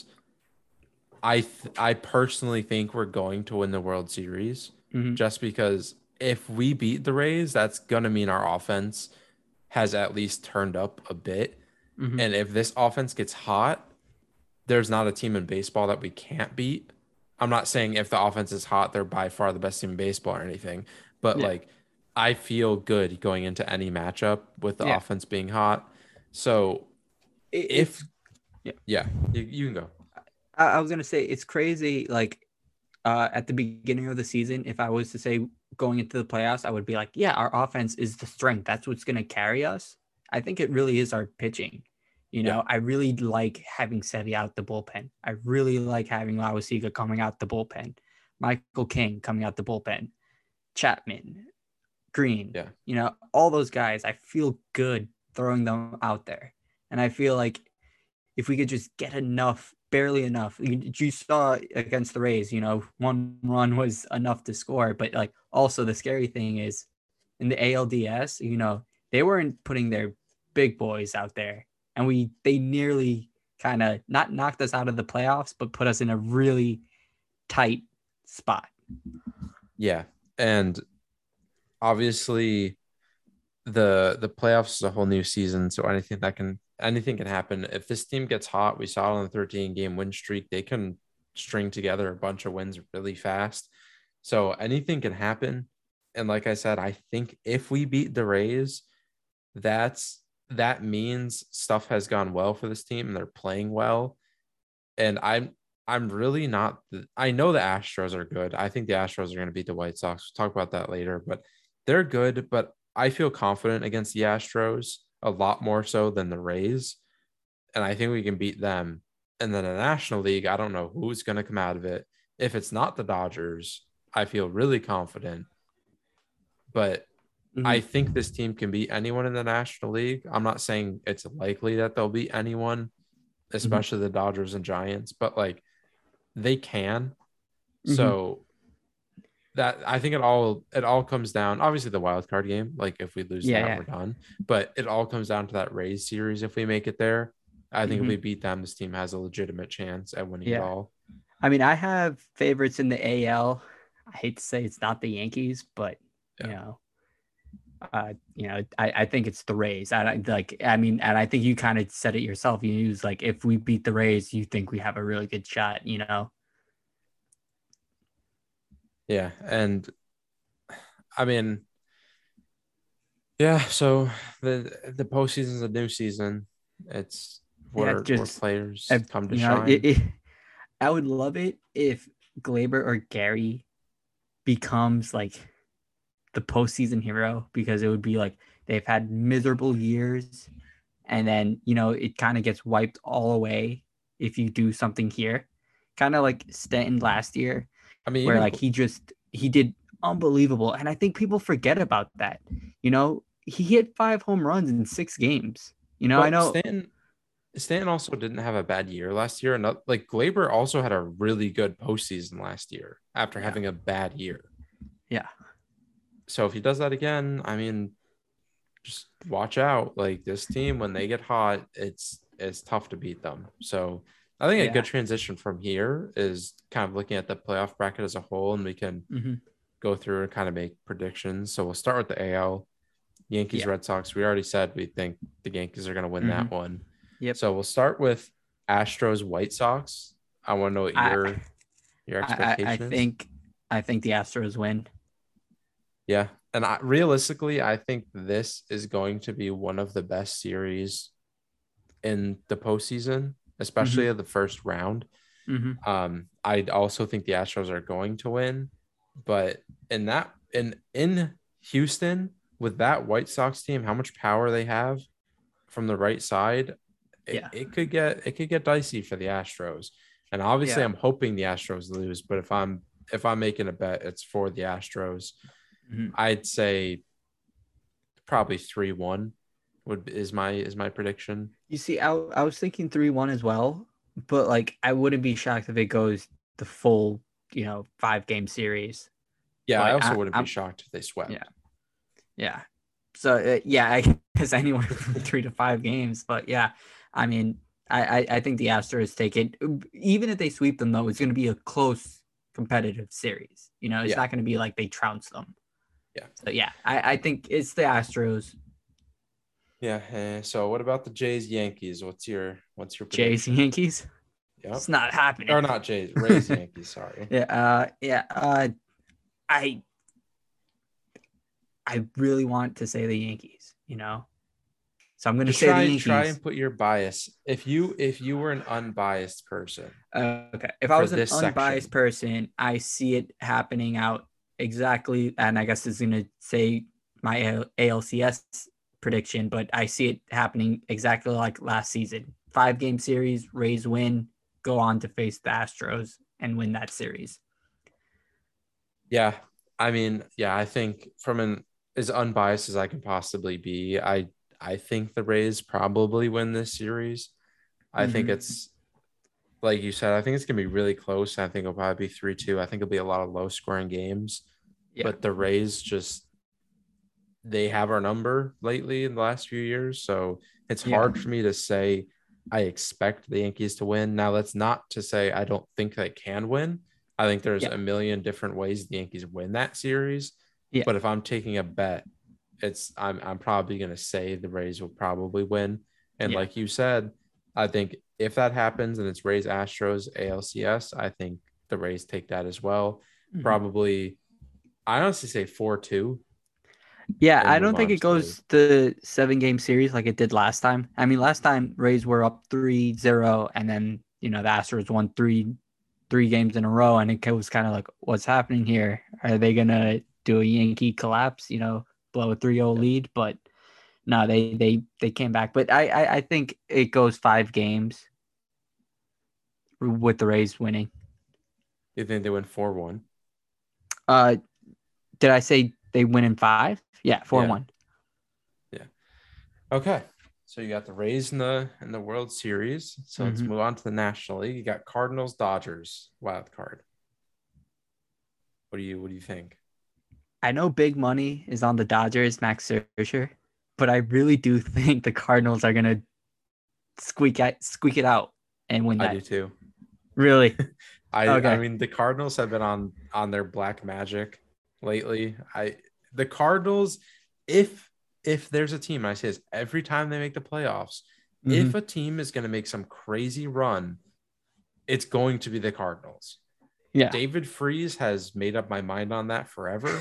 I th- I personally think we're going to win the World Series Mhm. just because if we beat the Rays, that's gonna mean our offense has at least turned up a bit. Mhm. And if this offense gets hot, there's not a team in baseball that we can't beat. I'm not saying if the offense is hot, they're by far the best team in baseball or anything, but Yeah. like I feel good going into any matchup with the Yeah. offense being hot. So It, if, it's yeah. yeah, you, you can go. I, I was gonna say it's crazy. Like uh, at the beginning of the season, if I was to say going into the playoffs, I would be like, yeah, our offense is the strength. That's what's gonna carry us. I think it really is our pitching. You Yeah. know, I really like having Sevy out the bullpen. I really like having Lawasiga coming out the bullpen, Michael King coming out the bullpen, Chapman, Green. Yeah. You know, all those guys. I feel good throwing them out there, and I feel like if we could just get enough, barely enough. You, you saw against the Rays, you know, one run was enough to score. But like also the scary thing is in the A L D S, you know, they weren't putting their big boys out there. And we they nearly kind of not knocked us out of the playoffs, but put us in a really tight spot. Yeah. And obviously the the playoffs is a whole new season, so anything that can anything can happen. If this team gets hot, we saw it on the thirteen game win streak, they can string together a bunch of wins really fast. So anything can happen. And like I said, I think if we beat the Rays, that's that means stuff has gone well for this team and they're playing well. And I'm I'm really not I know the Astros are good. I think the Astros are going to beat the White Sox. We'll talk about that later, but they're good, but I feel confident against the Astros a lot more so than the Rays. And I think we can beat them. And then the National League, I don't know who's going to come out of it. If it's not the Dodgers, I feel really confident. But Mm-hmm. I think this team can beat anyone in the National League. I'm not saying it's likely that they'll beat anyone, especially mm-hmm. the Dodgers and Giants, but like they can. Mm-hmm. So that I think it all it all comes down, obviously the wild card game. Like if we lose Yeah, that, yeah. we're done. But it all comes down to that Rays series. If we make it there, I think Mhm. if we beat them, this team has a legitimate chance at winning Yeah. it all. I mean, I have favorites in the A L. I hate to say it's not the Yankees, but Yeah. you know, uh, you know, I, I think it's the Rays. I I- like, I mean, and I think you kind of said it yourself. You use like, if we beat the Rays, you think we have a really good shot. You know. Yeah, and I mean, yeah. So the the postseason is a new season. It's where, yeah, just, where players uh, come to you know, shine. it, it, I would love it if Glaber or Gary becomes like the postseason hero, because it would be like they've had miserable years, and then you know it kind of gets wiped all away if you do something here, kind of like Stanton last year, I mean, where even, like he just he did unbelievable, and I think people forget about that. You know, he hit five home runs in six games. You know, I know. Stanton, Stanton also didn't have a bad year last year. And like Glaber also had a really good postseason last year after Yeah. having a bad year. Yeah. So if he does that again, I mean, just watch out. Like this team, when they get hot, it's it's tough to beat them. So I think Yeah. a good transition from here is kind of looking at the playoff bracket as a whole, and we can Mm-hmm. go through and kind of make predictions. So we'll start with the A L. Yankees, Yeah. Red Sox. We already said we think the Yankees are going to win Mhm. that one. Yep. So we'll start with Astros, White Sox. I want to know what I- your your I, I, expectation I is. think I think the Astros win. Yeah, and I, realistically, I think this is going to be one of the best series in the postseason, especially at the first round. Mm-hmm. Um, I also think the Astros are going to win, but in that in in Houston with that White Sox team, how much power they have from the right side, it, Yeah. it could get it could get dicey for the Astros. And obviously, Yeah. I'm hoping the Astros lose, but if I'm if I'm making a bet, it's for the Astros. Mm-hmm. I'd say probably three one. Would is my is my prediction. You see, I, I was thinking three one as well, but like I wouldn't be shocked if it goes the full, you know, five game series. Yeah, But I also I- wouldn't I'm- be shocked if they swept. Yeah. Yeah. So uh, yeah, I guess anywhere from three to five games. But yeah, I mean, I, I, I think the Astros take it. Even if they sweep them, though, it's going to be a close, competitive series. You know, it's Yeah. not going to be like they trounce them. Yeah. So yeah, I, I think it's the Astros. Yeah. eh, so what about the Jays Yankees? What's your what's your Jays prediction? Yankees. Yep. It's not happening. Or not Jays, Rays Yankees. Sorry. Yeah. Uh. Yeah. Uh. I. I really want to say the Yankees. You know. So I'm going to Just say try the Yankees. try and put your bias. If you if you were an unbiased person, Uh, okay. If I for was an this unbiased section. person, I see it happening out exactly, and I guess it's going to say my A L C S prediction, but I see it happening exactly like last season. Five game series, Rays win, go on to face the Astros and win that series. yeah, I mean, yeah, I think from an as unbiased as I can possibly be, I I think the Rays probably win this series. I think Mhm. it's like you said, I think it's gonna be really close. I think it'll probably be three two. I think it'll be a lot of low scoring games. Yeah. But the Rays just they have our number lately in the last few years. So it's Yeah. hard for me to say I expect the Yankees to win. Now, that's not to say I don't think they can win. I think there's Yeah. a million different ways the Yankees win that series. Yeah. But if I'm taking a bet, it's I'm I'm probably gonna say the Rays will probably win. And Yeah. like you said, I think if that happens and it's Rays Astros A L C S, I think the Rays take that as well. Mhm. Probably, I honestly say four two. Yeah, and I move don't think on it to goes to seven game series like it did last time. I mean, last time Rays were up three zero, and then, you know, the Astros won three three games in a row, and it was kind of like, what's happening here? Are they going to do a Yankee collapse, you know, blow a three oh lead? But no, they they they came back. But I, I I think it goes five games with the Rays winning. You think they win four one? Uh, did I say they win in five? Yeah, four Yeah. one. Okay. So you got the Rays in the in the World Series. So let's Mhm. move on to the National League. You got Cardinals, Dodgers, wild card. What do you what do you think? I know big money is on the Dodgers, Max Scherzer, but I really do think the Cardinals are gonna squeak out, squeak it out and win I that. do too. Really? I Okay. I mean the Cardinals have been on on their black magic lately. I the Cardinals, if if there's a team, I say this every time they make the playoffs, if Mhm. a team is going to make some crazy run, it's going to be the Cardinals. Yeah. David Freese has made up my mind on that forever.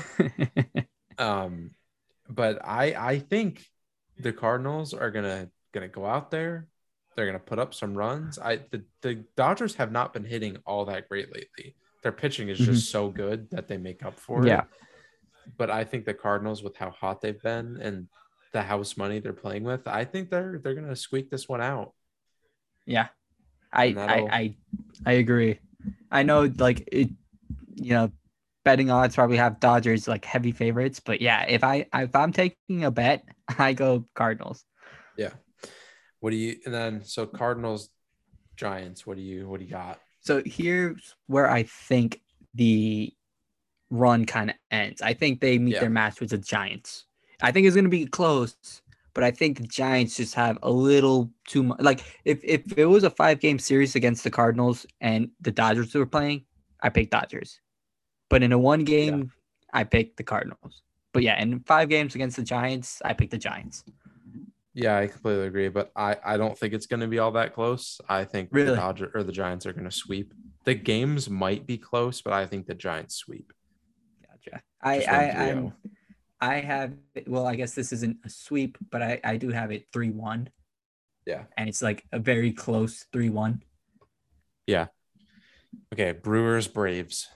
Um, but I I think the Cardinals are gonna gonna go out there. They're gonna put up some runs. I the, the Dodgers have not been hitting all that great lately. Their pitching is just so good that they make up for Yeah. it. But I think the Cardinals, with how hot they've been and the house money they're playing with, I think they're they're gonna squeak this one out. Yeah. I, And I that'll- I I agree. I know, like, it, you know, betting odds probably have Dodgers like heavy favorites, but yeah, if I if I'm taking a bet, I go Cardinals. Yeah. What do you and then so Cardinals, Giants, what do you what do you got? So here's where I think the run kind of ends. I think they meet Yeah. their match with the Giants. I think it's going to be close, but I think the Giants just have a little too much. Like, if, if it was a five game series against the Cardinals and the Dodgers were playing, I pick Dodgers. But in a one game, I pick the Cardinals. But yeah, in five games against the Giants, I pick the Giants. Yeah, I completely agree, but I, I don't think it's going to be all that close. I think Really? the Dodger or the Giants are going to sweep. The games might be close, but I think the Giants sweep. Gotcha. I Just I win three oh. I'm, I have well, I guess this isn't a sweep, but I I do have it three one. Yeah. And it's like a very close three one. Yeah. Okay, Brewers, Braves.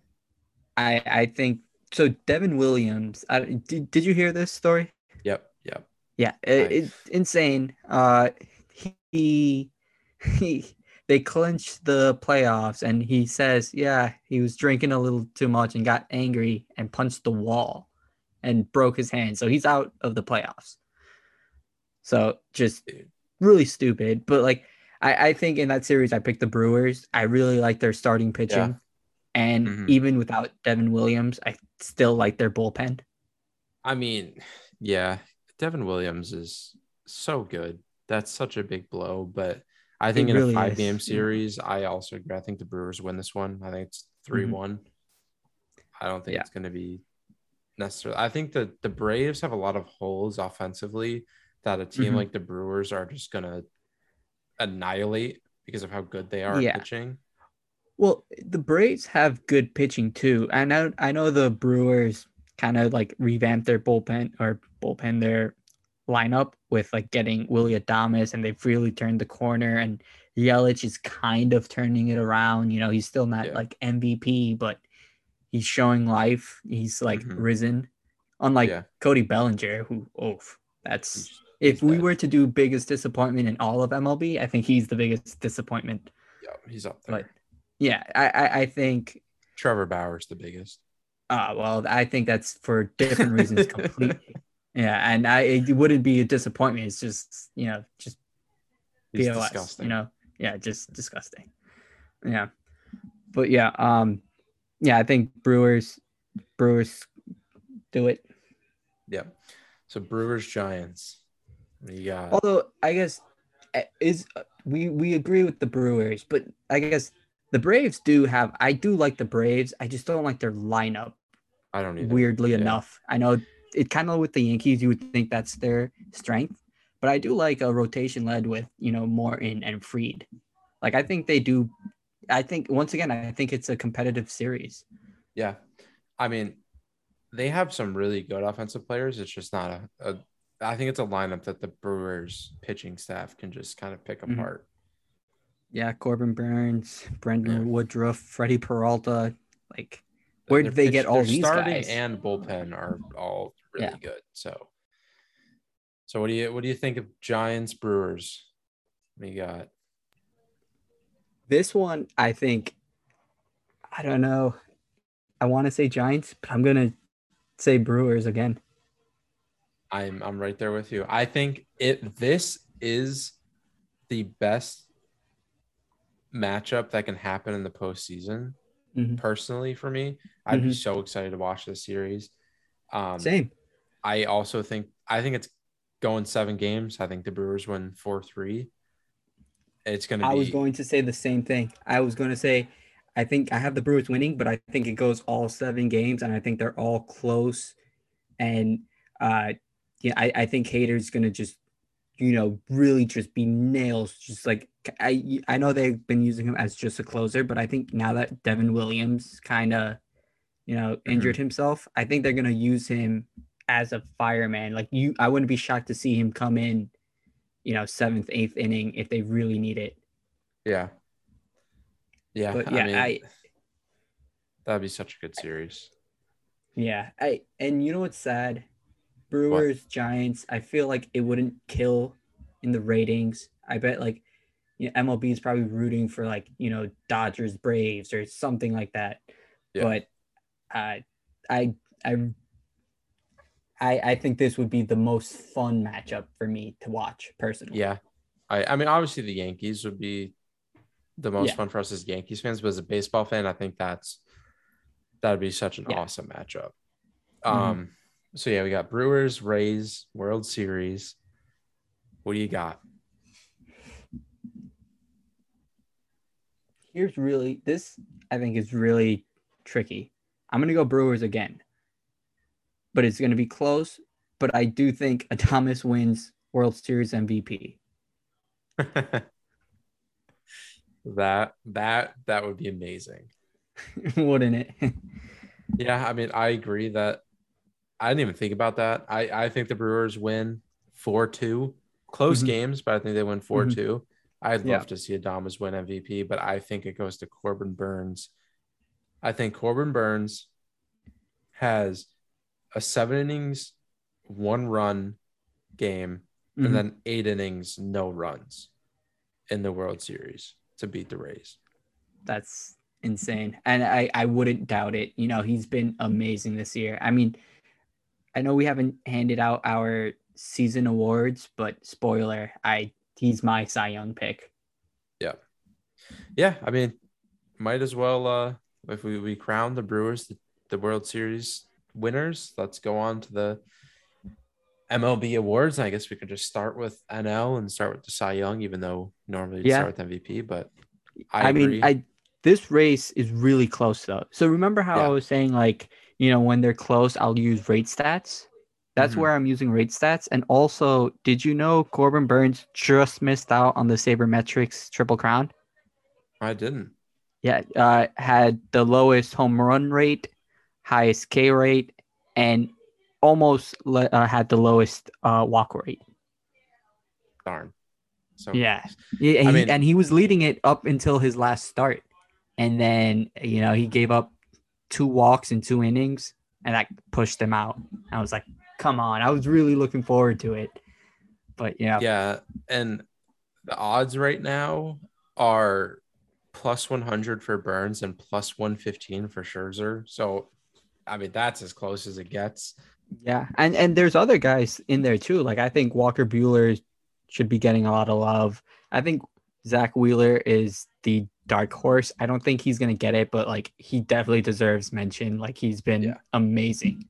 I I think so. Devin Williams. I, did did you hear this story? Yep, yep. Yeah, it, I- it's insane. Uh, he he they clinched the playoffs, and he says, yeah, he was drinking a little too much and got angry and punched the wall, and broke his hand. So he's out of the playoffs. So just really stupid. But like I, I think in that series I picked the Brewers. I really like their starting pitching. Yeah. And Mhm. even without Devin Williams, I still like their bullpen. I mean, yeah, Devin Williams is so good. That's such a big blow, but I think It in a really five is. game series, I also agree. I think the Brewers win this one. I think it's three one. I don't think Yeah. it's going to be necessarily. I think that the Braves have a lot of holes offensively that a team Mhm. like the Brewers are just going to annihilate because of how good they are Yeah. at pitching. Well, the Braves have good pitching too. I know I know the Brewers kind of like revamped their bullpen or bullpen their lineup with like getting Willie Adames, and they've really turned the corner, and Yelich is kind of turning it around. You know, he's still not Yeah. like M V P, but he's showing life. He's like Mhm. risen. Unlike Yeah. Cody Bellinger, who oh that's He's- if he's we dead. were to do biggest disappointment in all of M L B, I think he's the biggest disappointment. Yeah, he's up there. But yeah, I, I, I think Trevor Bauer's the biggest. uh well, I think that's for different reasons completely. Yeah, and I it wouldn't be a disappointment. It's just, you know, just He's P O S, disgusting. you know. Yeah, just disgusting. Yeah. But yeah, um yeah, I think Brewers Brewers do it. Yeah. So Brewers Giants. You got Although I guess eh, is we we agree with the Brewers, but I guess the Braves do have I do like the Braves. I just don't like their lineup. I don't either. Weirdly Yeah. enough, I know it kind of with the Yankees, you would think that's their strength, but I do like a rotation led with, you know, Morton and Fried. Like I think they do. I think once again, I think it's a competitive series. Yeah. I mean, they have some really good offensive players. It's just not a, a I think it's a lineup that the Brewers pitching staff can just kind of pick Mhm. apart. Yeah, Corbin Burns, Brendan Yeah. Woodruff, Freddie Peralta. Like, where Their did they pitch- get all their these starting guys? and bullpen are all really Yeah. good. So, so what do you what do you think of Giants Brewers? What do you got? This one, I think, I don't know. I want to say Giants, but I'm gonna say Brewers again. I'm I'm right there with you. I think it this is the best matchup that can happen in the postseason. Mhm. Personally, for me, I'd be Mhm. so excited to watch this series. Um, Same. I also think I think it's going seven games. I think the Brewers win four three. It's going to I be. was going to say the same thing. I was going to say, I think I have the Brewers winning, but I think it goes all seven games, and I think they're all close. And uh, yeah, I, I think Hader's going to just, you know, really just be nails. Just like I, I know they've been using him as just a closer, but I think now that Devin Williams kind of, you know, injured himself, I think they're going to use him as a fireman. Like you, I wouldn't be shocked to see him come in, you know, seventh, eighth inning if they really need it. Yeah. Yeah. But I yeah, mean, I that'd be such a good series. yeah, I and you know what's sad? Brewers, Giants, I feel like it wouldn't kill in the ratings. I bet like you know, M L B is probably rooting for like, you know, Dodgers, Braves or something like that. Yeah. But uh, I I I I think this would be the most fun matchup for me to watch personally. Yeah. I, I mean, obviously the Yankees would be the most Yeah. fun for us as Yankees fans, but as a baseball fan, I think that's that'd be such an Yeah. awesome matchup. Mhm. Um, so yeah, we got Brewers, Rays, World Series. What do you got? Here's really this I think is really tricky. I'm gonna go Brewers again, but it's gonna be close. But I do think Adames wins World Series M V P. that that that would be amazing. Wouldn't it? Yeah, I mean, I agree that I didn't even think about that. I I think the Brewers win four two. Close Mhm. games, but I think they win four two. I'd Yeah. love to see Adames win M V P, but I think it goes to Corbin Burns. I think Corbin Burns has a seven innings, one run game, Mhm. and then eight innings, no runs in the World Series to beat the Rays. That's insane. And I, I wouldn't doubt it. You know, he's been amazing this year. I mean, I know we haven't handed out our season awards, but spoiler, I he's my Cy Young pick. Yeah. Yeah. I mean, might as well, uh, if we, we crown the Brewers the, the World Series winners, let's go on to the M L B awards. I guess we could just start with N L and start with the Cy Young, even though normally we Yeah. start with M V P, but I, I agree. mean, I this race is really close though. So remember how Yeah. I was saying, like, you know, when they're close, I'll use rate stats. That's Mhm. where I'm using rate stats. And also, did you know Corbin Burns just missed out on the Sabermetrics Triple Crown? I didn't. Yeah, uh, had the lowest home run rate, highest K rate, and almost le- uh, had the lowest uh, walk rate. Darn. So Yeah, close. yeah, I he, mean- and he was leading it up until his last start, and then you know he gave up two walks in two innings, and that pushed him out. I was like, come on! I was really looking forward to it, but yeah, Yeah. And the odds right now are plus one hundred for Burns and plus one fifteen for Scherzer. So, I mean, that's as close as it gets. yeah, and and there's other guys in there too. Like I think Walker Bueller should be getting a lot of love. I think Zach Wheeler is the dark horse. I don't think he's gonna get it, but like he definitely deserves mention. Like he's been Yeah. amazing.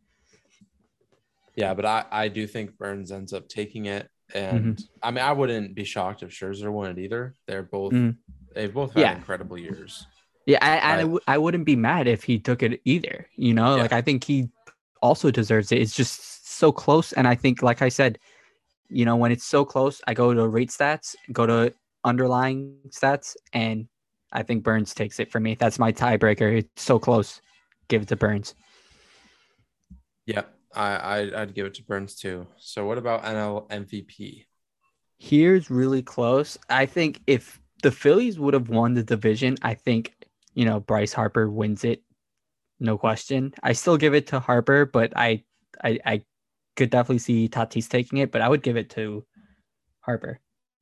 Yeah, but I, I do think Burns ends up taking it. And I mean, I wouldn't be shocked if Scherzer won it either. They're both, Mhm. they've both had Yeah. incredible years. Yeah, I, and I, Right. w- I wouldn't be mad if he took it either. You know, Yeah. like I think he also deserves it. It's just so close, and I think, like I said, you know, when it's so close, I go to rate stats, go to underlying stats, and I think Burns takes it for me. That's my tiebreaker. It's so close. Give it to Burns. Yeah, I, I I'd give it to Burns too. So what about N L M V P? Here's really close. I think if the Phillies would have won the division, I think, you know, Bryce Harper wins it. No question. I still give it to Harper, but I I, I could definitely see Tatis taking it, but I would give it to Harper.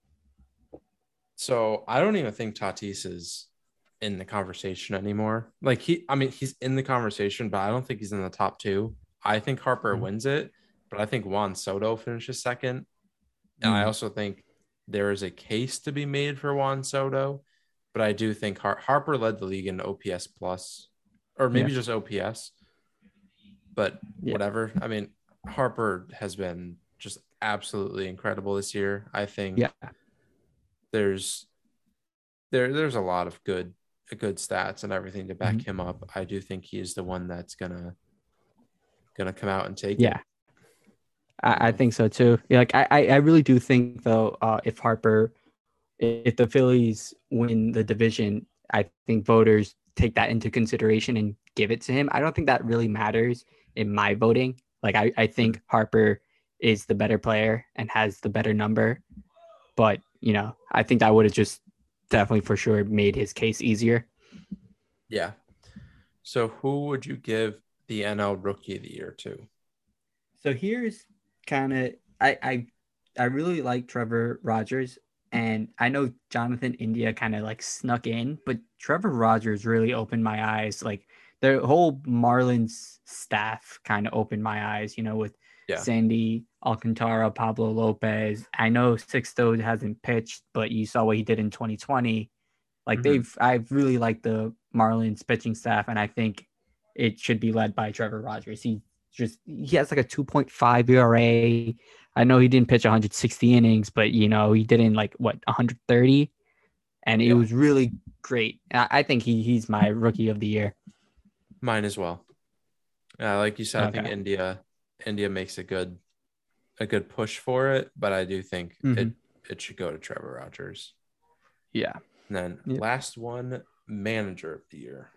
So I don't even think Tatis is in the conversation anymore. Like he, I mean, he's in the conversation, but I don't think he's in the top two. I think Harper Mhm. wins it, but I think Juan Soto finishes second. And I Mhm. also think there is a case to be made for Juan Soto, but I do think Har- Harper led the league in O P S plus, or maybe Yeah. just O P S. But Yeah. whatever. I mean, Harper has been just absolutely incredible this year. I think Yeah. there's there there's a lot of good good stats and everything to back Mhm. him up. I do think he is the one that's gonna gonna come out and take Yeah. it. I, I think so too. Yeah, like I, I I really do think though, uh, if Harper, if the Phillies win the division, I think voters take that into consideration and give it to him. I don't think that really matters in my voting. Like I, I think Harper is the better player and has the better number. But, you know, I think that would have just definitely for sure made his case easier. Yeah. So who would you give the N L Rookie of the Year to? So here's kind of I, I I really like Trevor Rogers, and I know Jonathan India kind of like snuck in, but Trevor Rogers really opened my eyes. Like the whole Marlins staff kind of opened my eyes, you know, with Yeah. Sandy Alcantara, Pablo Lopez. I know Sixto hasn't pitched, but you saw what he did in twenty twenty. Like Mhm. they've I've really liked the Marlins pitching staff, and I think it should be led by Trevor Rogers. He just he has like a two point five E R A. I know he didn't pitch one hundred sixty innings, but you know he did in like what one hundred thirty, and it Yeah. was really great. I, I think he he's my rookie of the year. Mine as well. Uh, like you said, I think Okay. India India makes a good a good push for it, but I do think Mhm. it it should go to Trevor Rogers. Yeah, And then Yeah. last one, Manager of the Year.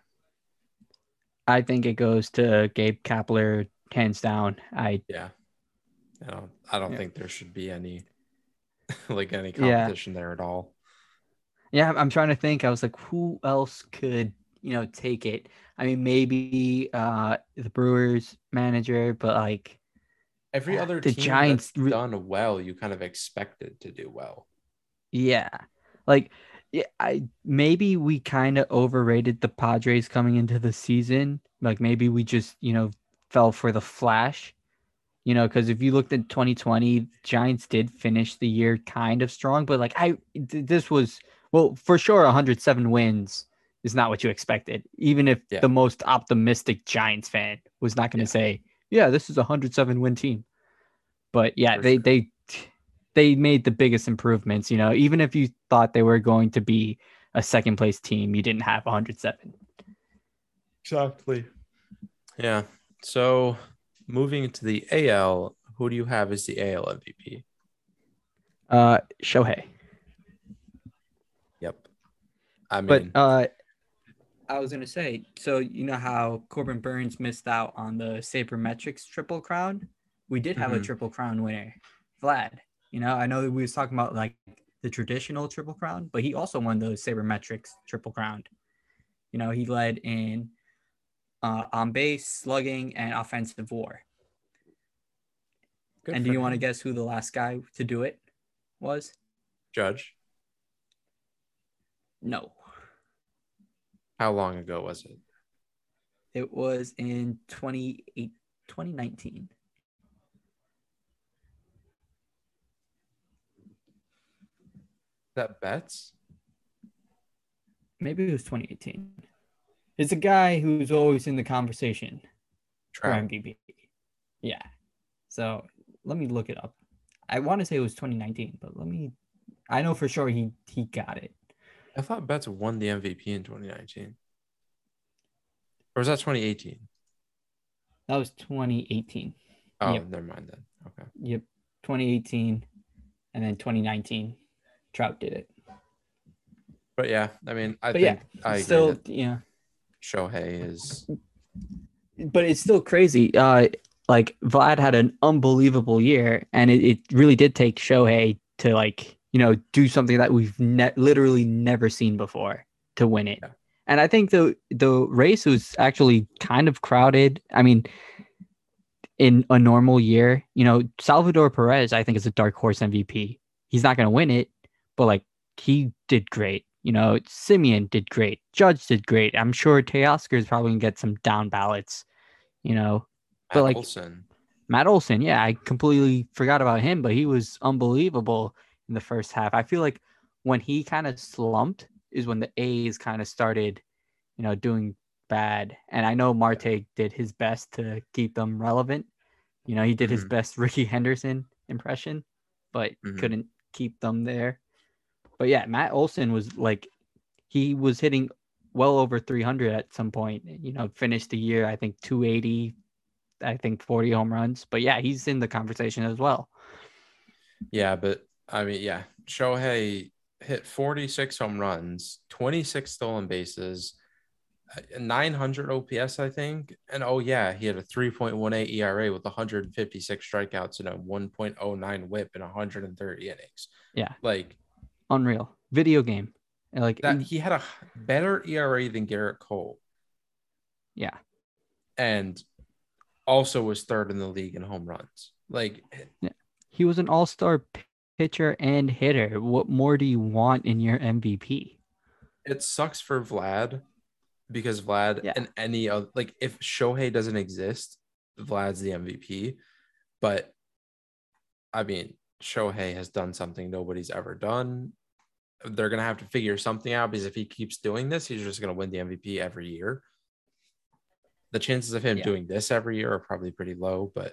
I think it goes to Gabe Kapler hands down. I Yeah. I don't I don't Yeah. think there should be any like any Yeah. competition there at all. Yeah, I'm- I'm trying to think. I was like, who else could, you know, take it? I mean, maybe uh the Brewers manager, but like, Every other The team Giants that's re- done well, you kind of expect it to do well. yeah, like, yeah, I maybe we kind of overrated the Padres coming into the season. Like maybe we just, you know, fell for the flash. You know, because if you looked at twenty twenty, Giants did finish the year kind of strong, but like I, th- this was well for sure one hundred seven wins is not what you expected. Even if Yeah. the most optimistic Giants fan was not going to Yeah. say, "Yeah, this is a one hundred seven win team." But yeah, For they sure. they they made the biggest improvements. You know, even if you thought they were going to be a second place team, you didn't have one hundred seven. Exactly. Yeah. So moving into the A L, who do you have as the A L M V P? Uh, Shohei. Yep. I But mean, uh, I was gonna say, so you know how Corbin Burns missed out on the sabermetrics triple crown? We did have a Mhm. triple crown winner, Vlad. You know, I know that we was talking about like the traditional triple crown, but he also won the sabermetrics triple crown. You know, he led in uh, on base, slugging, and offensive war. good And do for you want to him. guess who the last guy to do it was? Judge? No, How long ago was it? it was in twenty nineteen. That Betts? Maybe it was twenty eighteen. It's a guy who's always in the conversation for Trout. M V P. Yeah. So let me look it up. I want to say it was twenty nineteen, but let me. I know for sure he he got it. I thought Betts won the M V P in twenty nineteen. Or was that twenty eighteen? That was twenty eighteen. Oh, Yep. never mind then. Okay. Yep. twenty eighteen, and then twenty nineteen, Trout did it. But yeah, I mean, I But think yeah, I agree still, that yeah. Shohei is But it's still crazy. Uh, like Vlad had an unbelievable year, and it, it really did take Shohei to like you know do something that we've ne- literally never seen before to win it. Yeah. And I think the the race was actually kind of crowded. I mean, in a normal year, you know, Salvador Perez, I think is a dark horse M V P. He's not going to win it, but like he did great. You know, Simeon did great. Judge did great. I'm sure Teoscar is probably going to get some down ballots. You know, but Matt like Olson. Matt Olson, yeah, I completely forgot about him, but he was unbelievable in the first half. I feel like when he kind of slumped is when the A's kind of started, you know, doing bad. And I know Marte did his best to keep them relevant. You know, he did his Mhm. best Ricky Henderson impression, but Mhm. couldn't keep them there. But yeah, Matt Olson was like, he was hitting well over three hundred at some point, you know, finished the year, I think two eighty, I think forty home runs. But yeah, he's in the conversation as well. Yeah, but I mean, yeah, Shohei hit forty-six home runs, twenty-six stolen bases, nine hundred O P S, I think. And oh, yeah, he had a three point one eight E R A with one hundred fifty-six strikeouts and a one point oh nine whip in one hundred thirty innings. Yeah. Like, unreal. Video game. Like that he had a better E R A than Garrett Cole. Yeah. And also was third in the league in home runs. Like, yeah. He was an all-star p- pitcher and hitter. What more do you want in your M V P? It sucks for Vlad because Vlad yeah. and any other, like if Shohei doesn't exist, Vlad's the M V P. But I mean, Shohei has done something nobody's ever done. They're going to have to figure something out because if he keeps doing this, he's just going to win the M V P every year. The chances of him yeah. doing this every year are probably pretty low, but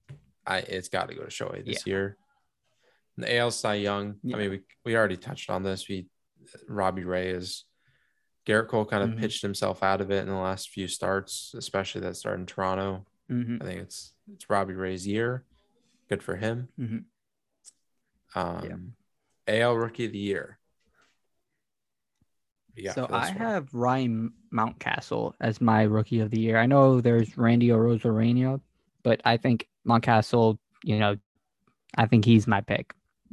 I it's got to go to Shohei this yeah. year. And the A L Cy Young, yeah. I mean, we, we already touched on this. We Robbie Ray is Garrett Cole kind of mm-hmm. pitched himself out of it in the last few starts, especially that start in Toronto. Mm-hmm. I think it's it's Robbie Ray's year. Good for him. Mm-hmm. Um, yeah. A L Rookie of the Year. So I one? have Ryan Mountcastle as my Rookie of the Year. I know there's Randy Arozarena, but I think Mountcastle, you know, I think he's my pick.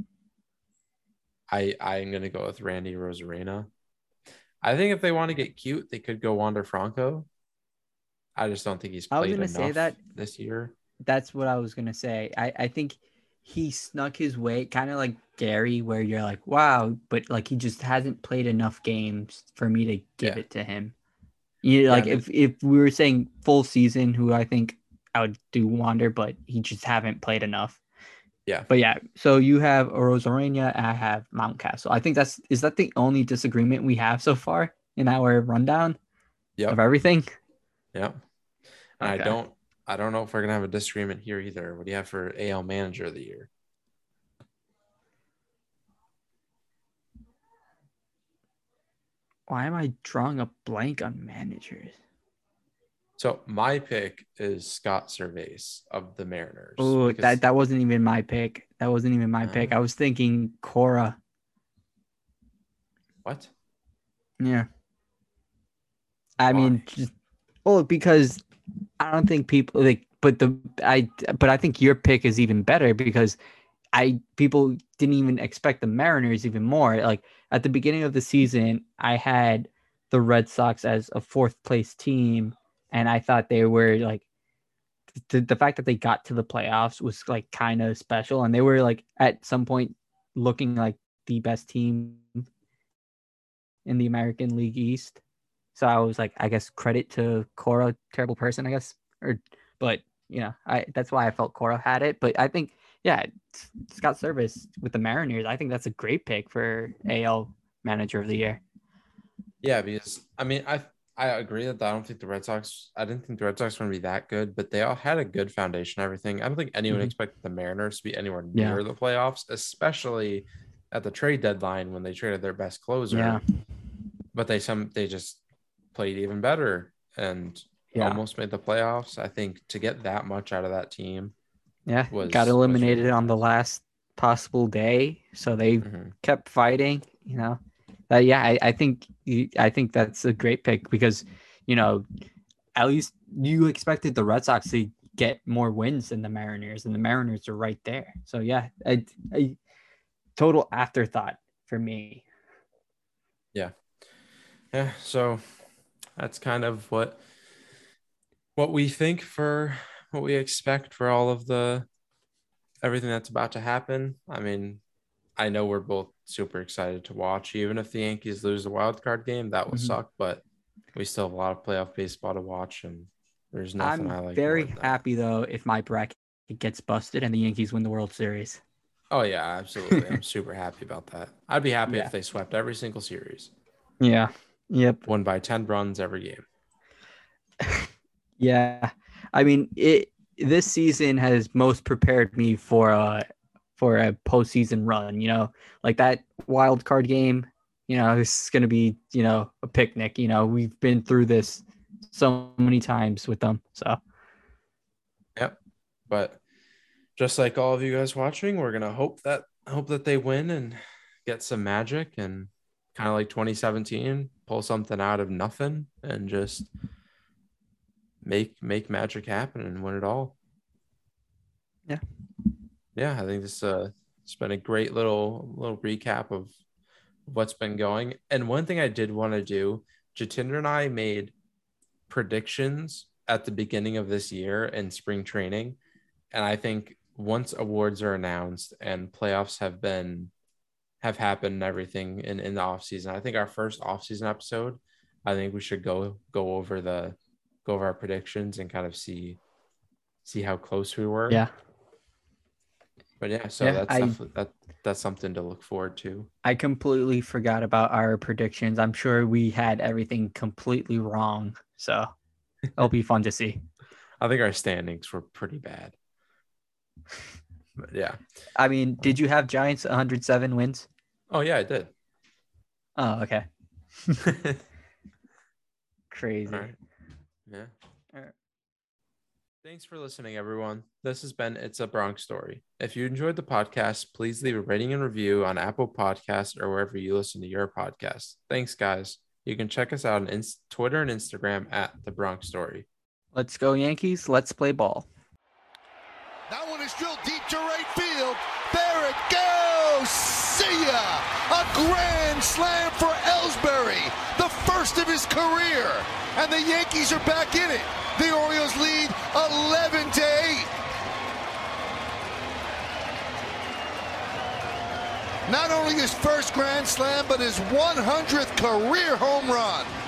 I I'm gonna go with Randy Arozarena. I think if they want to get cute, they could go Wander Franco. I just don't think he's played enough say that, this year. That's what I was gonna say. I, I think he snuck his way, kind of like Gary, where you're like, wow, but like he just hasn't played enough games for me to give yeah. it to him. You know, like yeah, if, if we were saying full season, who I think outdo Wander, but he just haven't played enough. Yeah. But yeah, so you have Rosarena, and I have Mountcastle. I think that's is that the only disagreement we have so far in our rundown Yep. of everything? Yeah. And Okay. I don't I don't know if we're gonna have a disagreement here either. What do you have for A L Manager of the Year? Why am I drawing a blank on managers? So my pick is Scott Servais of the Mariners. Oh, because- that that wasn't even my pick. That wasn't even my pick. Ah. I was thinking Cora. What? Yeah. I mean, Why? just well, because I don't think people like, but the I, but I think your pick is even better because I people didn't even expect the Mariners even more. Like at the beginning of the season, I had the Red Sox as a fourth place team, and I thought they were like the, the fact that they got to the playoffs was like kind of special, and they were like at some point looking like the best team in the American League East. So I was like, I guess credit to Cora, terrible person, I guess. Or, but you know, I that's why I felt Cora had it. But I think, yeah, Scott Servais with the Mariners, I think that's a great pick for A L Manager of the Year. Yeah, because I mean, I I agree that I don't think the Red Sox. I didn't think the Red Sox were going to be that good, but they all had a good foundation. Everything. I don't think anyone Mhm. expected the Mariners to be anywhere Yeah. near the playoffs, especially at the trade deadline when they traded their best closer. Yeah. But they some they just played even better and Yeah. almost made the playoffs. I think to get that much out of that team. Yeah. Was- got was eliminated really on the last possible day. So they Mhm. kept fighting, you know. Uh, yeah, I, I think I think that's a great pick because, you know, at least you expected the Red Sox to get more wins than the Mariners, and the Mariners are right there. So yeah, a, a total afterthought for me. Yeah, so that's kind of what what we think for what we expect for all of the everything that's about to happen. I mean, I know we're both super excited to watch. Even if the Yankees lose the wild card game, that will Mhm. suck, but we still have a lot of playoff baseball to watch, and there's nothing I'm I like very more than that. happy though if my bracket gets busted and the Yankees win the World Series. Oh yeah, absolutely. I'm super happy about that. I'd be happy Yeah. if they swept every single series, Yeah. Yep. won by ten runs every game. Yeah. I mean, it this season has most prepared me for a for a postseason run, you know, like that wild card game, you know, it's gonna be, you know, a picnic. You know, we've been through this so many times with them. So Yep. But just like all of you guys watching, we're gonna hope that hope that they win and get some magic and kind of like twenty seventeen, pull something out of nothing and just make make magic happen and win it all. Yeah. Yeah, I think this uh it's been a great little little recap of what's been going. And one thing I did want to do, Jatinder and I made predictions at the beginning of this year in spring training. And I think once awards are announced and playoffs have been have happened and everything in, in the off season, I think our first off season episode, I think we should go go over the go over our predictions and kind of see see how close we were. yeah, But yeah, so Yeah, that's I- definitely, that that's something to look forward to. I completely forgot about our predictions. I'm sure we had everything completely wrong. So it'll be fun to see. I think our standings were pretty bad. But yeah. I mean, did you have Giants one hundred seven wins? Oh yeah, I did. Oh, okay. Crazy. All right. Yeah. All right. Thanks for listening, everyone. This has been It's a Bronx Story. If you enjoyed the podcast, please leave a rating and review on Apple Podcasts or wherever you listen to your podcast. Thanks, guys. You can check us out on Inst- Twitter and Instagram at The Bronx Story. Let's go, Yankees. Let's play ball. That one is drilled deep to right field. There it goes. See ya. A grand slam for Ellsbury, the first of his career. And the Yankees are back in it. The Orioles lead eleven to eight. Not only his first grand slam, but his one hundredth career home run.